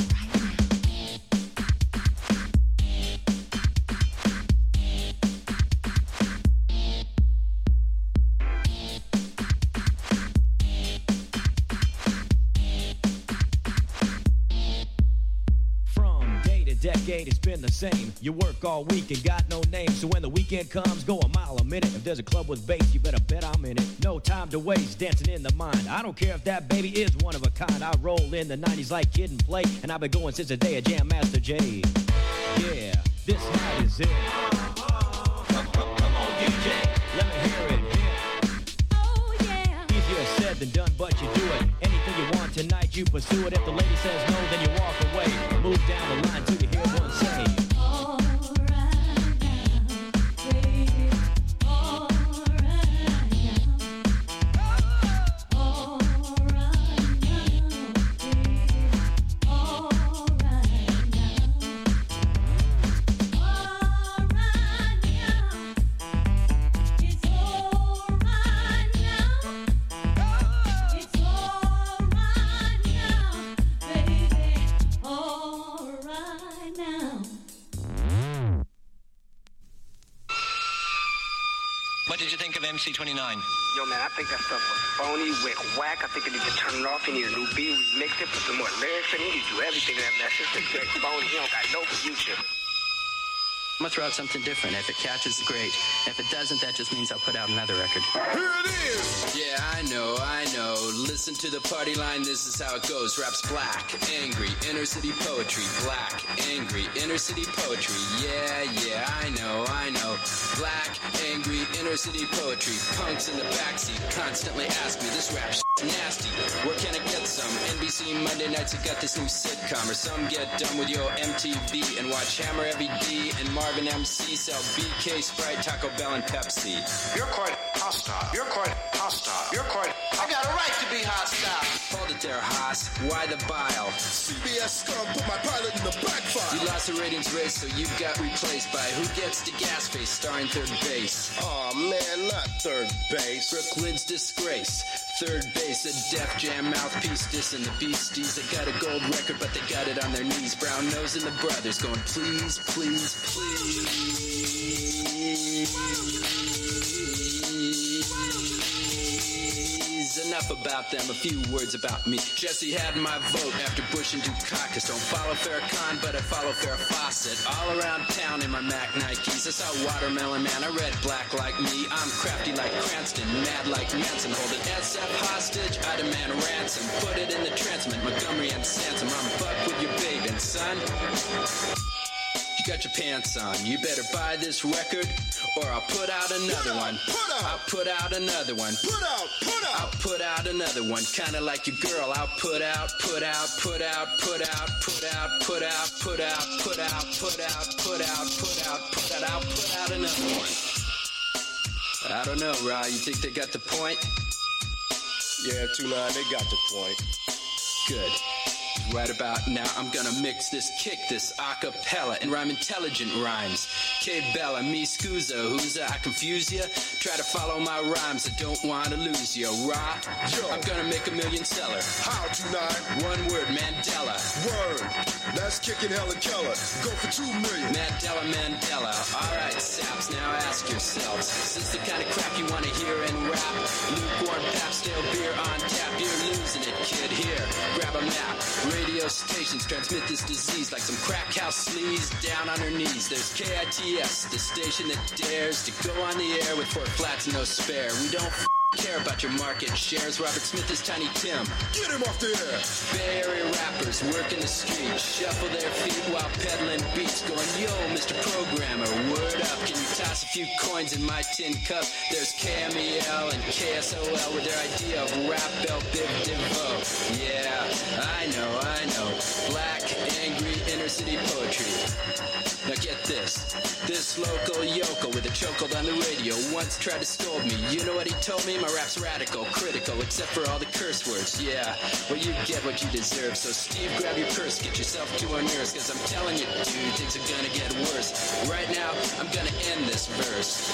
Decade, it's been the same. You work all week and got no name. So when the weekend comes, go a mile a minute. If there's a club with bass, you better bet I'm in it. No time to waste, dancing in the mind. I don't care if that baby is one of a kind. I roll in the 90s like Kid and Play, and I've been going since the day of Jam Master Jay. Yeah, this night is it. Come on, DJ, let me hear it hit. Oh yeah. Easier said than done, but you do it. Anything you want tonight, you pursue it. If the lady says no, then you walk away. Move down the line till you hear one say, All right now, baby. All right now. All right now, baby. All right now. All right now. It's all right now. It's all right now, baby. All right now. What did you think of MC29? Yo, man, I think that stuff was phony, whack. I think you need to turn it off. You need a new beat, remix it, put some more lyrics in it. You need to do everything in that mess. It's just straight phony. You don't got no future. I'm gonna throw out something different. If it catches, great. If it doesn't, that just means I'll put out another record. Here it is! Yeah, I know. Listen to the party line, this is how it goes. Raps black, angry, inner city poetry. Black, angry, inner city poetry. Yeah, I know. Black, angry, inner city poetry. Punks in the backseat constantly ask me, this rap nasty. Where can I get some? NBC Monday nights, I got this new sitcom. Or some get done with your MTV and watch Hammer Every D and Marvin MC sell BK, Sprite, Taco Bell, and Pepsi. You're quite hostile. I got a right to be hostile. Hold it there, Haas. Why the bile? CBS scum put my pilot in the backfire. You lost the ratings race, so you got replaced by Who Gets the Gas Face, starring Third Base. Aw, man, not Third Base. Brooklyn's disgrace. Third Base, a Def Jam mouthpiece dissing the Beasties. They got a gold record, but they got it on their knees. Brown Nose and the Brothers going, please, please, please. Please, enough about them, a few words about me. Jesse had my vote after Bush and Dukakis. Don't follow Farrakhan, but I follow Farrah Fawcett. All around town in my Mac Nikes. I saw Watermelon Man, I read Black Like Me. I'm crafty like Cranston, mad like Manson. Hold an SF hostage, I demand ransom. Put it in the transmit, Montgomery and Sansom. I'm buck with your bacon, son. You got your pants on, you better buy this record, or I'll put out another one. I'll put out another one. I'll put out another one. Kinda like your girl, I'll put out another one. I don't know, Ra, you think they got the point? Yeah, 2-9, they got the point. Good. Right about now, I'm gonna mix this, kick this acapella and rhyme intelligent rhymes. K-Bella, me scusa, who's I confuse ya? Try to follow my rhymes, I don't wanna lose ya. Ra, I'm gonna make $1 million seller. How, 2-9? One word, Mandela. Word, that's kicking Helen Keller. Go for 2 million. Mandela. Alright, saps, now ask yourselves, is this the kind of crap you wanna hear and rap? Lukewarm pap, stale beer on tap, you're losing it, kid. Here, grab a map. Radio stations transmit this disease like some crack house sleaze down on her knees. There's KITS, the station that dares to go on the air with 4 flats and no spare. We don't care about your market shares. Robert Smith is Tiny Tim. Get him off the air. Bay Area rappers working the streets, shuffle their feet while peddling beats, going, yo, Mr. Programmer, word up. Can you toss a few coins in my tin cup? There's KMEL and KSOL with their idea of rap, bell, bib, divo. Yeah, I know. Black, angry, inner city poetry. Now get this. This local yokel with a chokehold on the radio once tried to scold me. You know what he told me? My rap's radical, critical, except for all the curse words. Yeah, well, you get what you deserve. So Steve, grab your purse, get yourself to a nurse, cause I'm telling you, dude, things are gonna get worse. Right now, I'm gonna end this verse.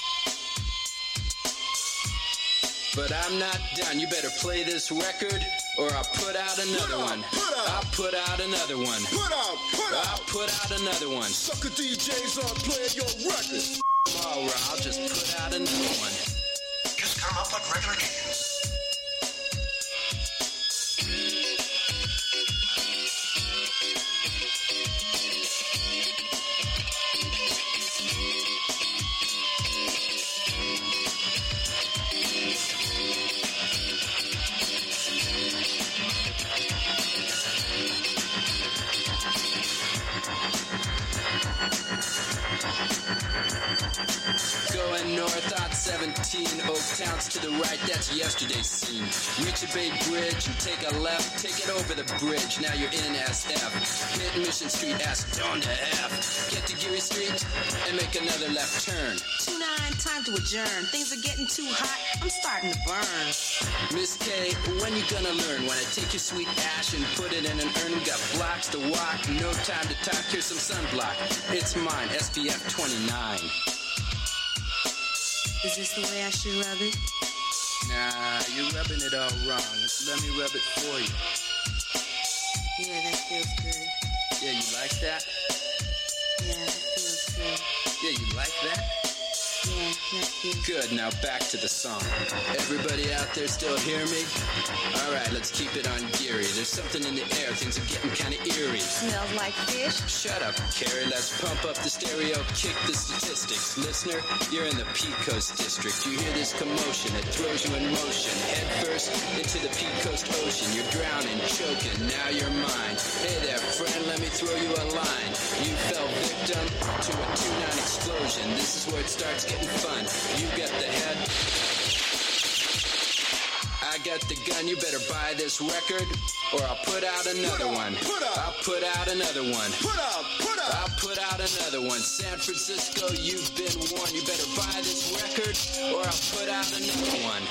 But I'm not done. You better play this record, or I'll put out another one. I'll put out another one. I'll put out another one. Sucker DJs aren't playing your record. Alright, I'll just put out another one. Just come up like regular games. Going north on 17, Oaktowns to the right, that's yesterday's scene. Reach a Bay Bridge and take a left, take it over the bridge, now you're in SF. Hit Mission Street, ask down to F. Get to Geary Street and make another left turn. 2-9, time to adjourn. Things are getting too hot, I'm starting to burn. Miss K, when you gonna learn? When I take your sweet ash and put it in an urn, got blocks to walk, no time to talk, here's some sunblock. It's mine, SPF 29. Is this the way I should rub it? Nah, you're rubbing it all wrong. Let me rub it for you. Yeah, that feels good. Yeah, you like that? Yeah, that feels good. Yeah, you like that? Yeah, that feels good. Now back to the song. Everybody out there still hear me? Alright, let's keep it on Geary. There's something in the air, things are getting kinda eerie. Smells like fish. Shut up, Carrie, let's pump up the stereo, kick the statistics. Listener, you're in the P-Coast district. You hear this commotion, it throws you in motion. Head first into the P-Coast ocean. You're drowning, choking, now you're mine. Hey there, friend, let me throw you a line. You fell victim to a 2-9 explosion. This is where it starts getting fun. You got the head, I got the gun. You better buy this record, or I'll put out another one. I'll put out another one. I'll put out another one. San Francisco, you've been warned. You better buy this record, or I'll put out another one.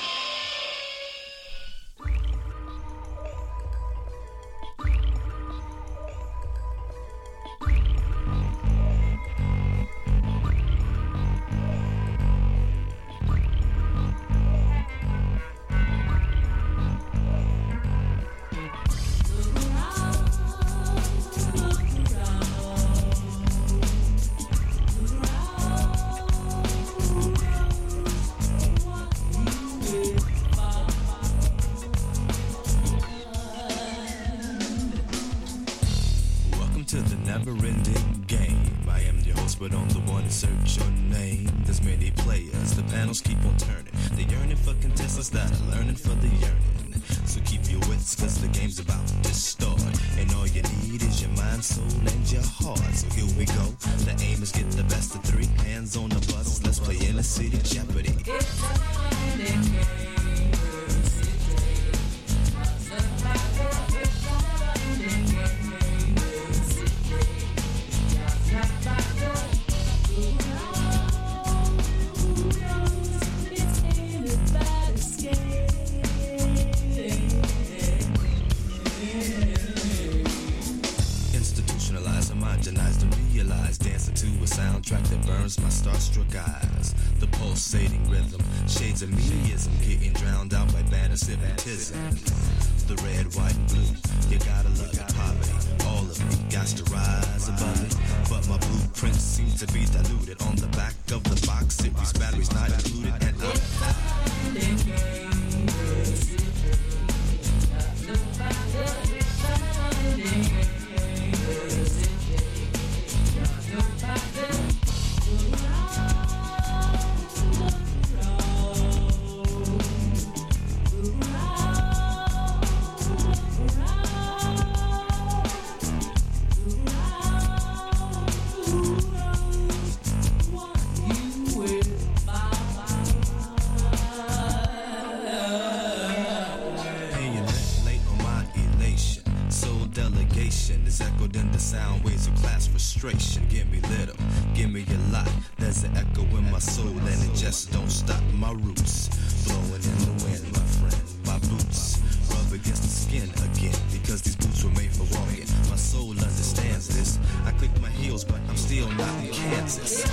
Yeah. never-ending game. I am your host, but on the one search your name. There's many players, the panels keep on turning. They're yearning for contestants that are learning for the yearning. So keep your wits, cause the game's about to start. And all you need is your mind, soul, and your heart. So here we go. The aim is get the best of three. Hands on the buttons, let's play in the city Jeopardy. Homogenized and realized, dancing to a soundtrack that burns my starstruck eyes. The pulsating rhythm, shades of meism, getting drowned out by banners hypnotism. The red, white, and blue, you gotta love it. Poverty, all of me got to rise above it. But my blueprints seem to be diluted. On the back of the box, series batteries not included, and give me little, give me a lot. There's an echo in my soul and it just don't stop. My roots blowing in the wind, my friend. My boots rub against the skin again because these boots were made for walking. My soul understands this. I click my heels, but I'm still not in Kansas.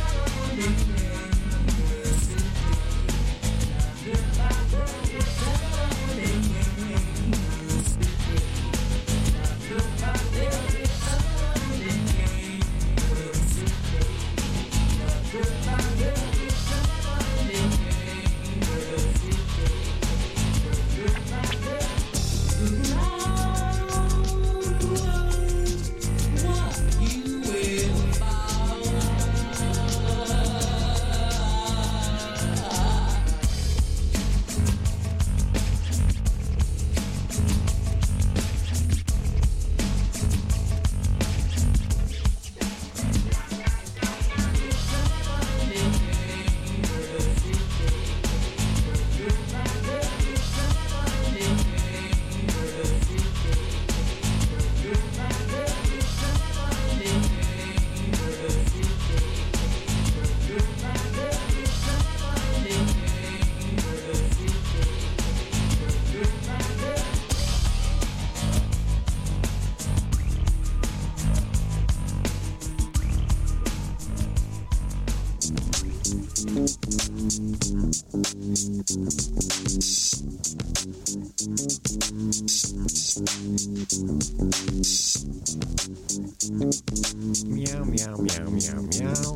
Meow, meow, meow, meow, meow.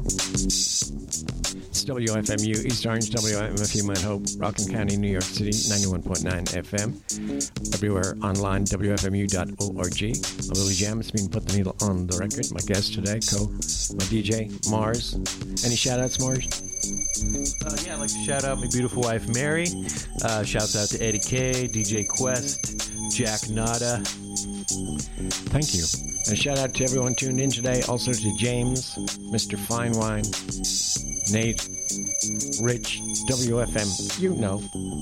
It's WFMU, East Orange, WMFU Mount Hope, Rockland County, New York City, 91.9 FM. Everywhere online, WFMU.org. A little jam, it's being put the needle on the record. My guest today, my DJ, Mars. Any shout-outs, Mars? Yeah, I'd like to shout out my beautiful wife, Mary. Shouts out to Eddie K, DJ Quest, Jack Nada. Thank you. And shout out to everyone tuned in today. Also to James, Mr. Fine Wine, Nate, Rich, WFM. You know.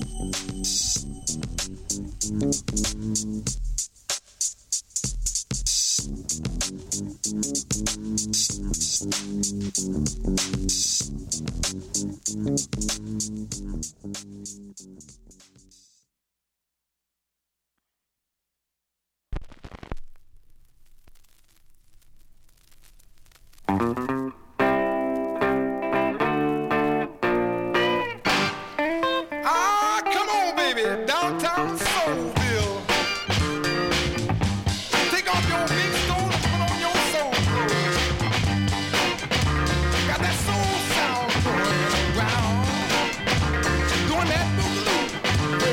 Come on, baby, downtown Soulville. Take off your big stone and put on your soul clothes. Got that soul sound going around, doing that boogaloo.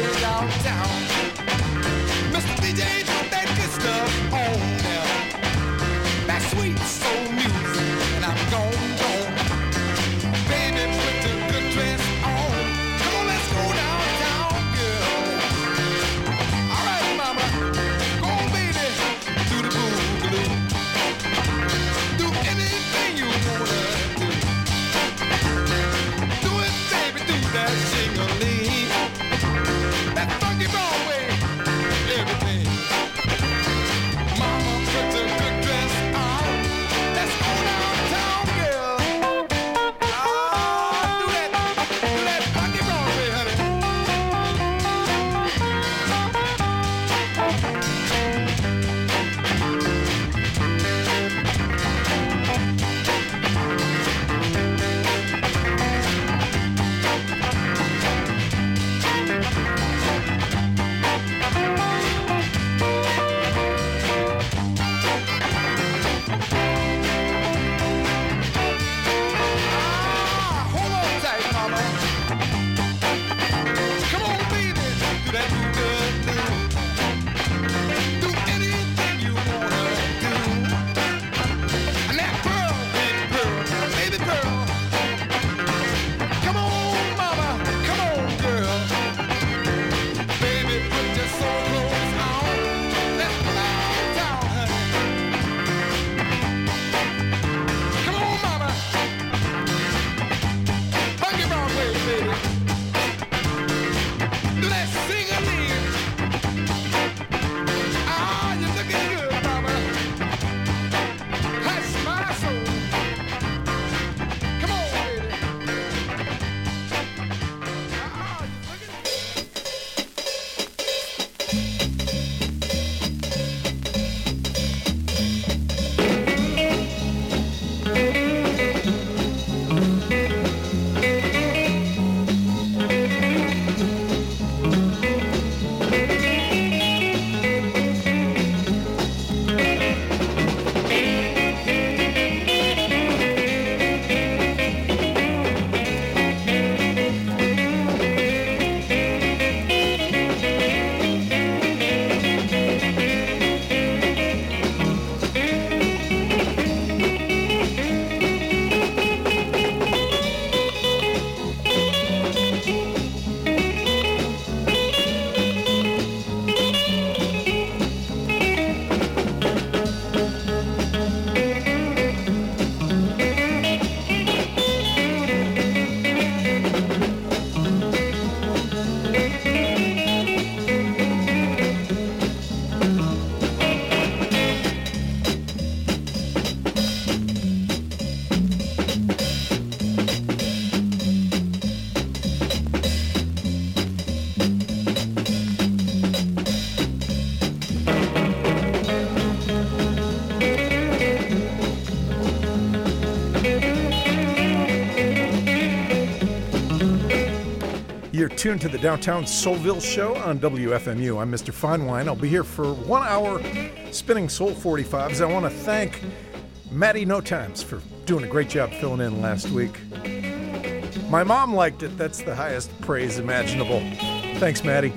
You're tuned to the Downtown Soulville Show on WFMU. I'm Mr. Finewine. I'll be here for 1 hour spinning Soul 45s. I want to thank Maddie No Times for doing a great job filling in last week. My mom liked it. That's the highest praise imaginable. Thanks, Maddie.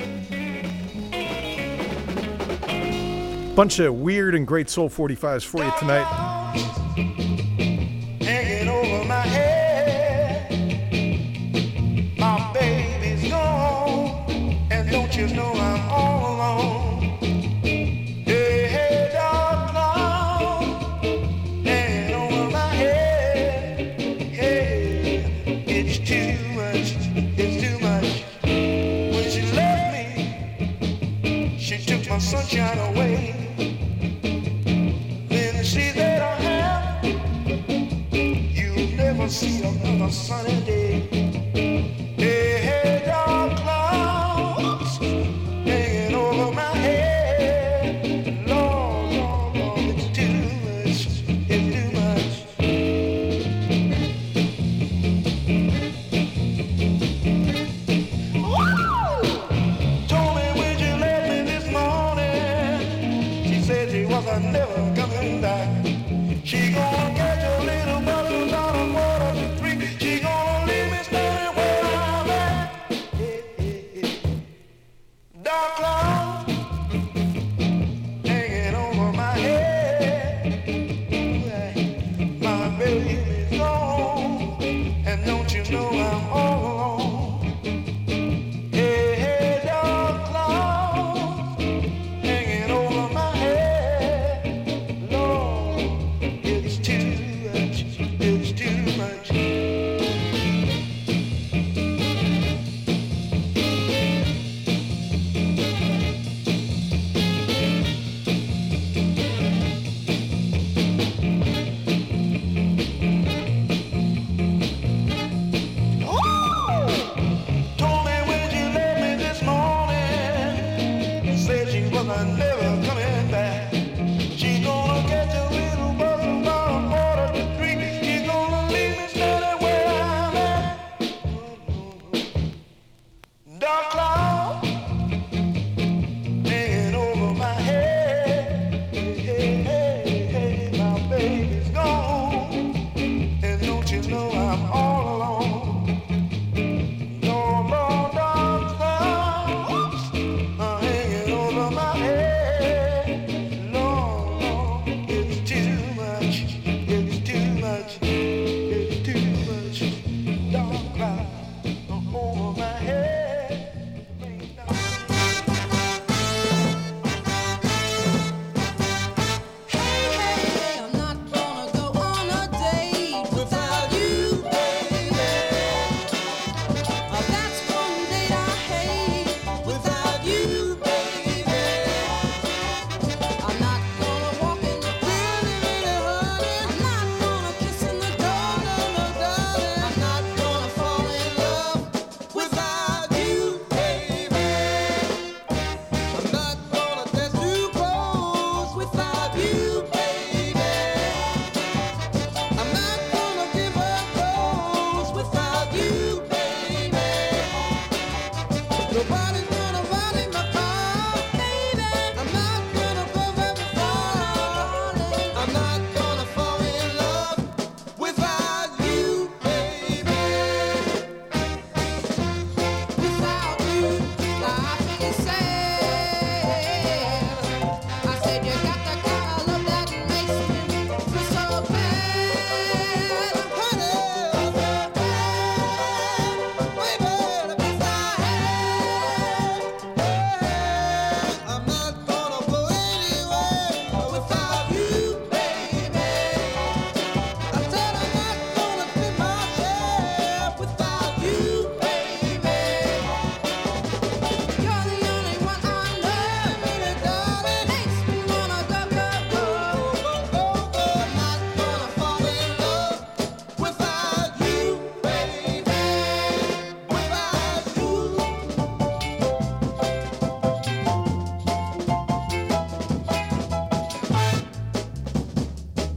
Bunch of weird and great Soul 45s for you tonight. Hanging over my head, my baby's gone, and don't you know I'm all alone? Hey, hey, dark cloud, hanging over my head. Hey, it's too much, it's too much. When she left me, she took my sunshine away. Then she that I have, you'll never see another sunny day.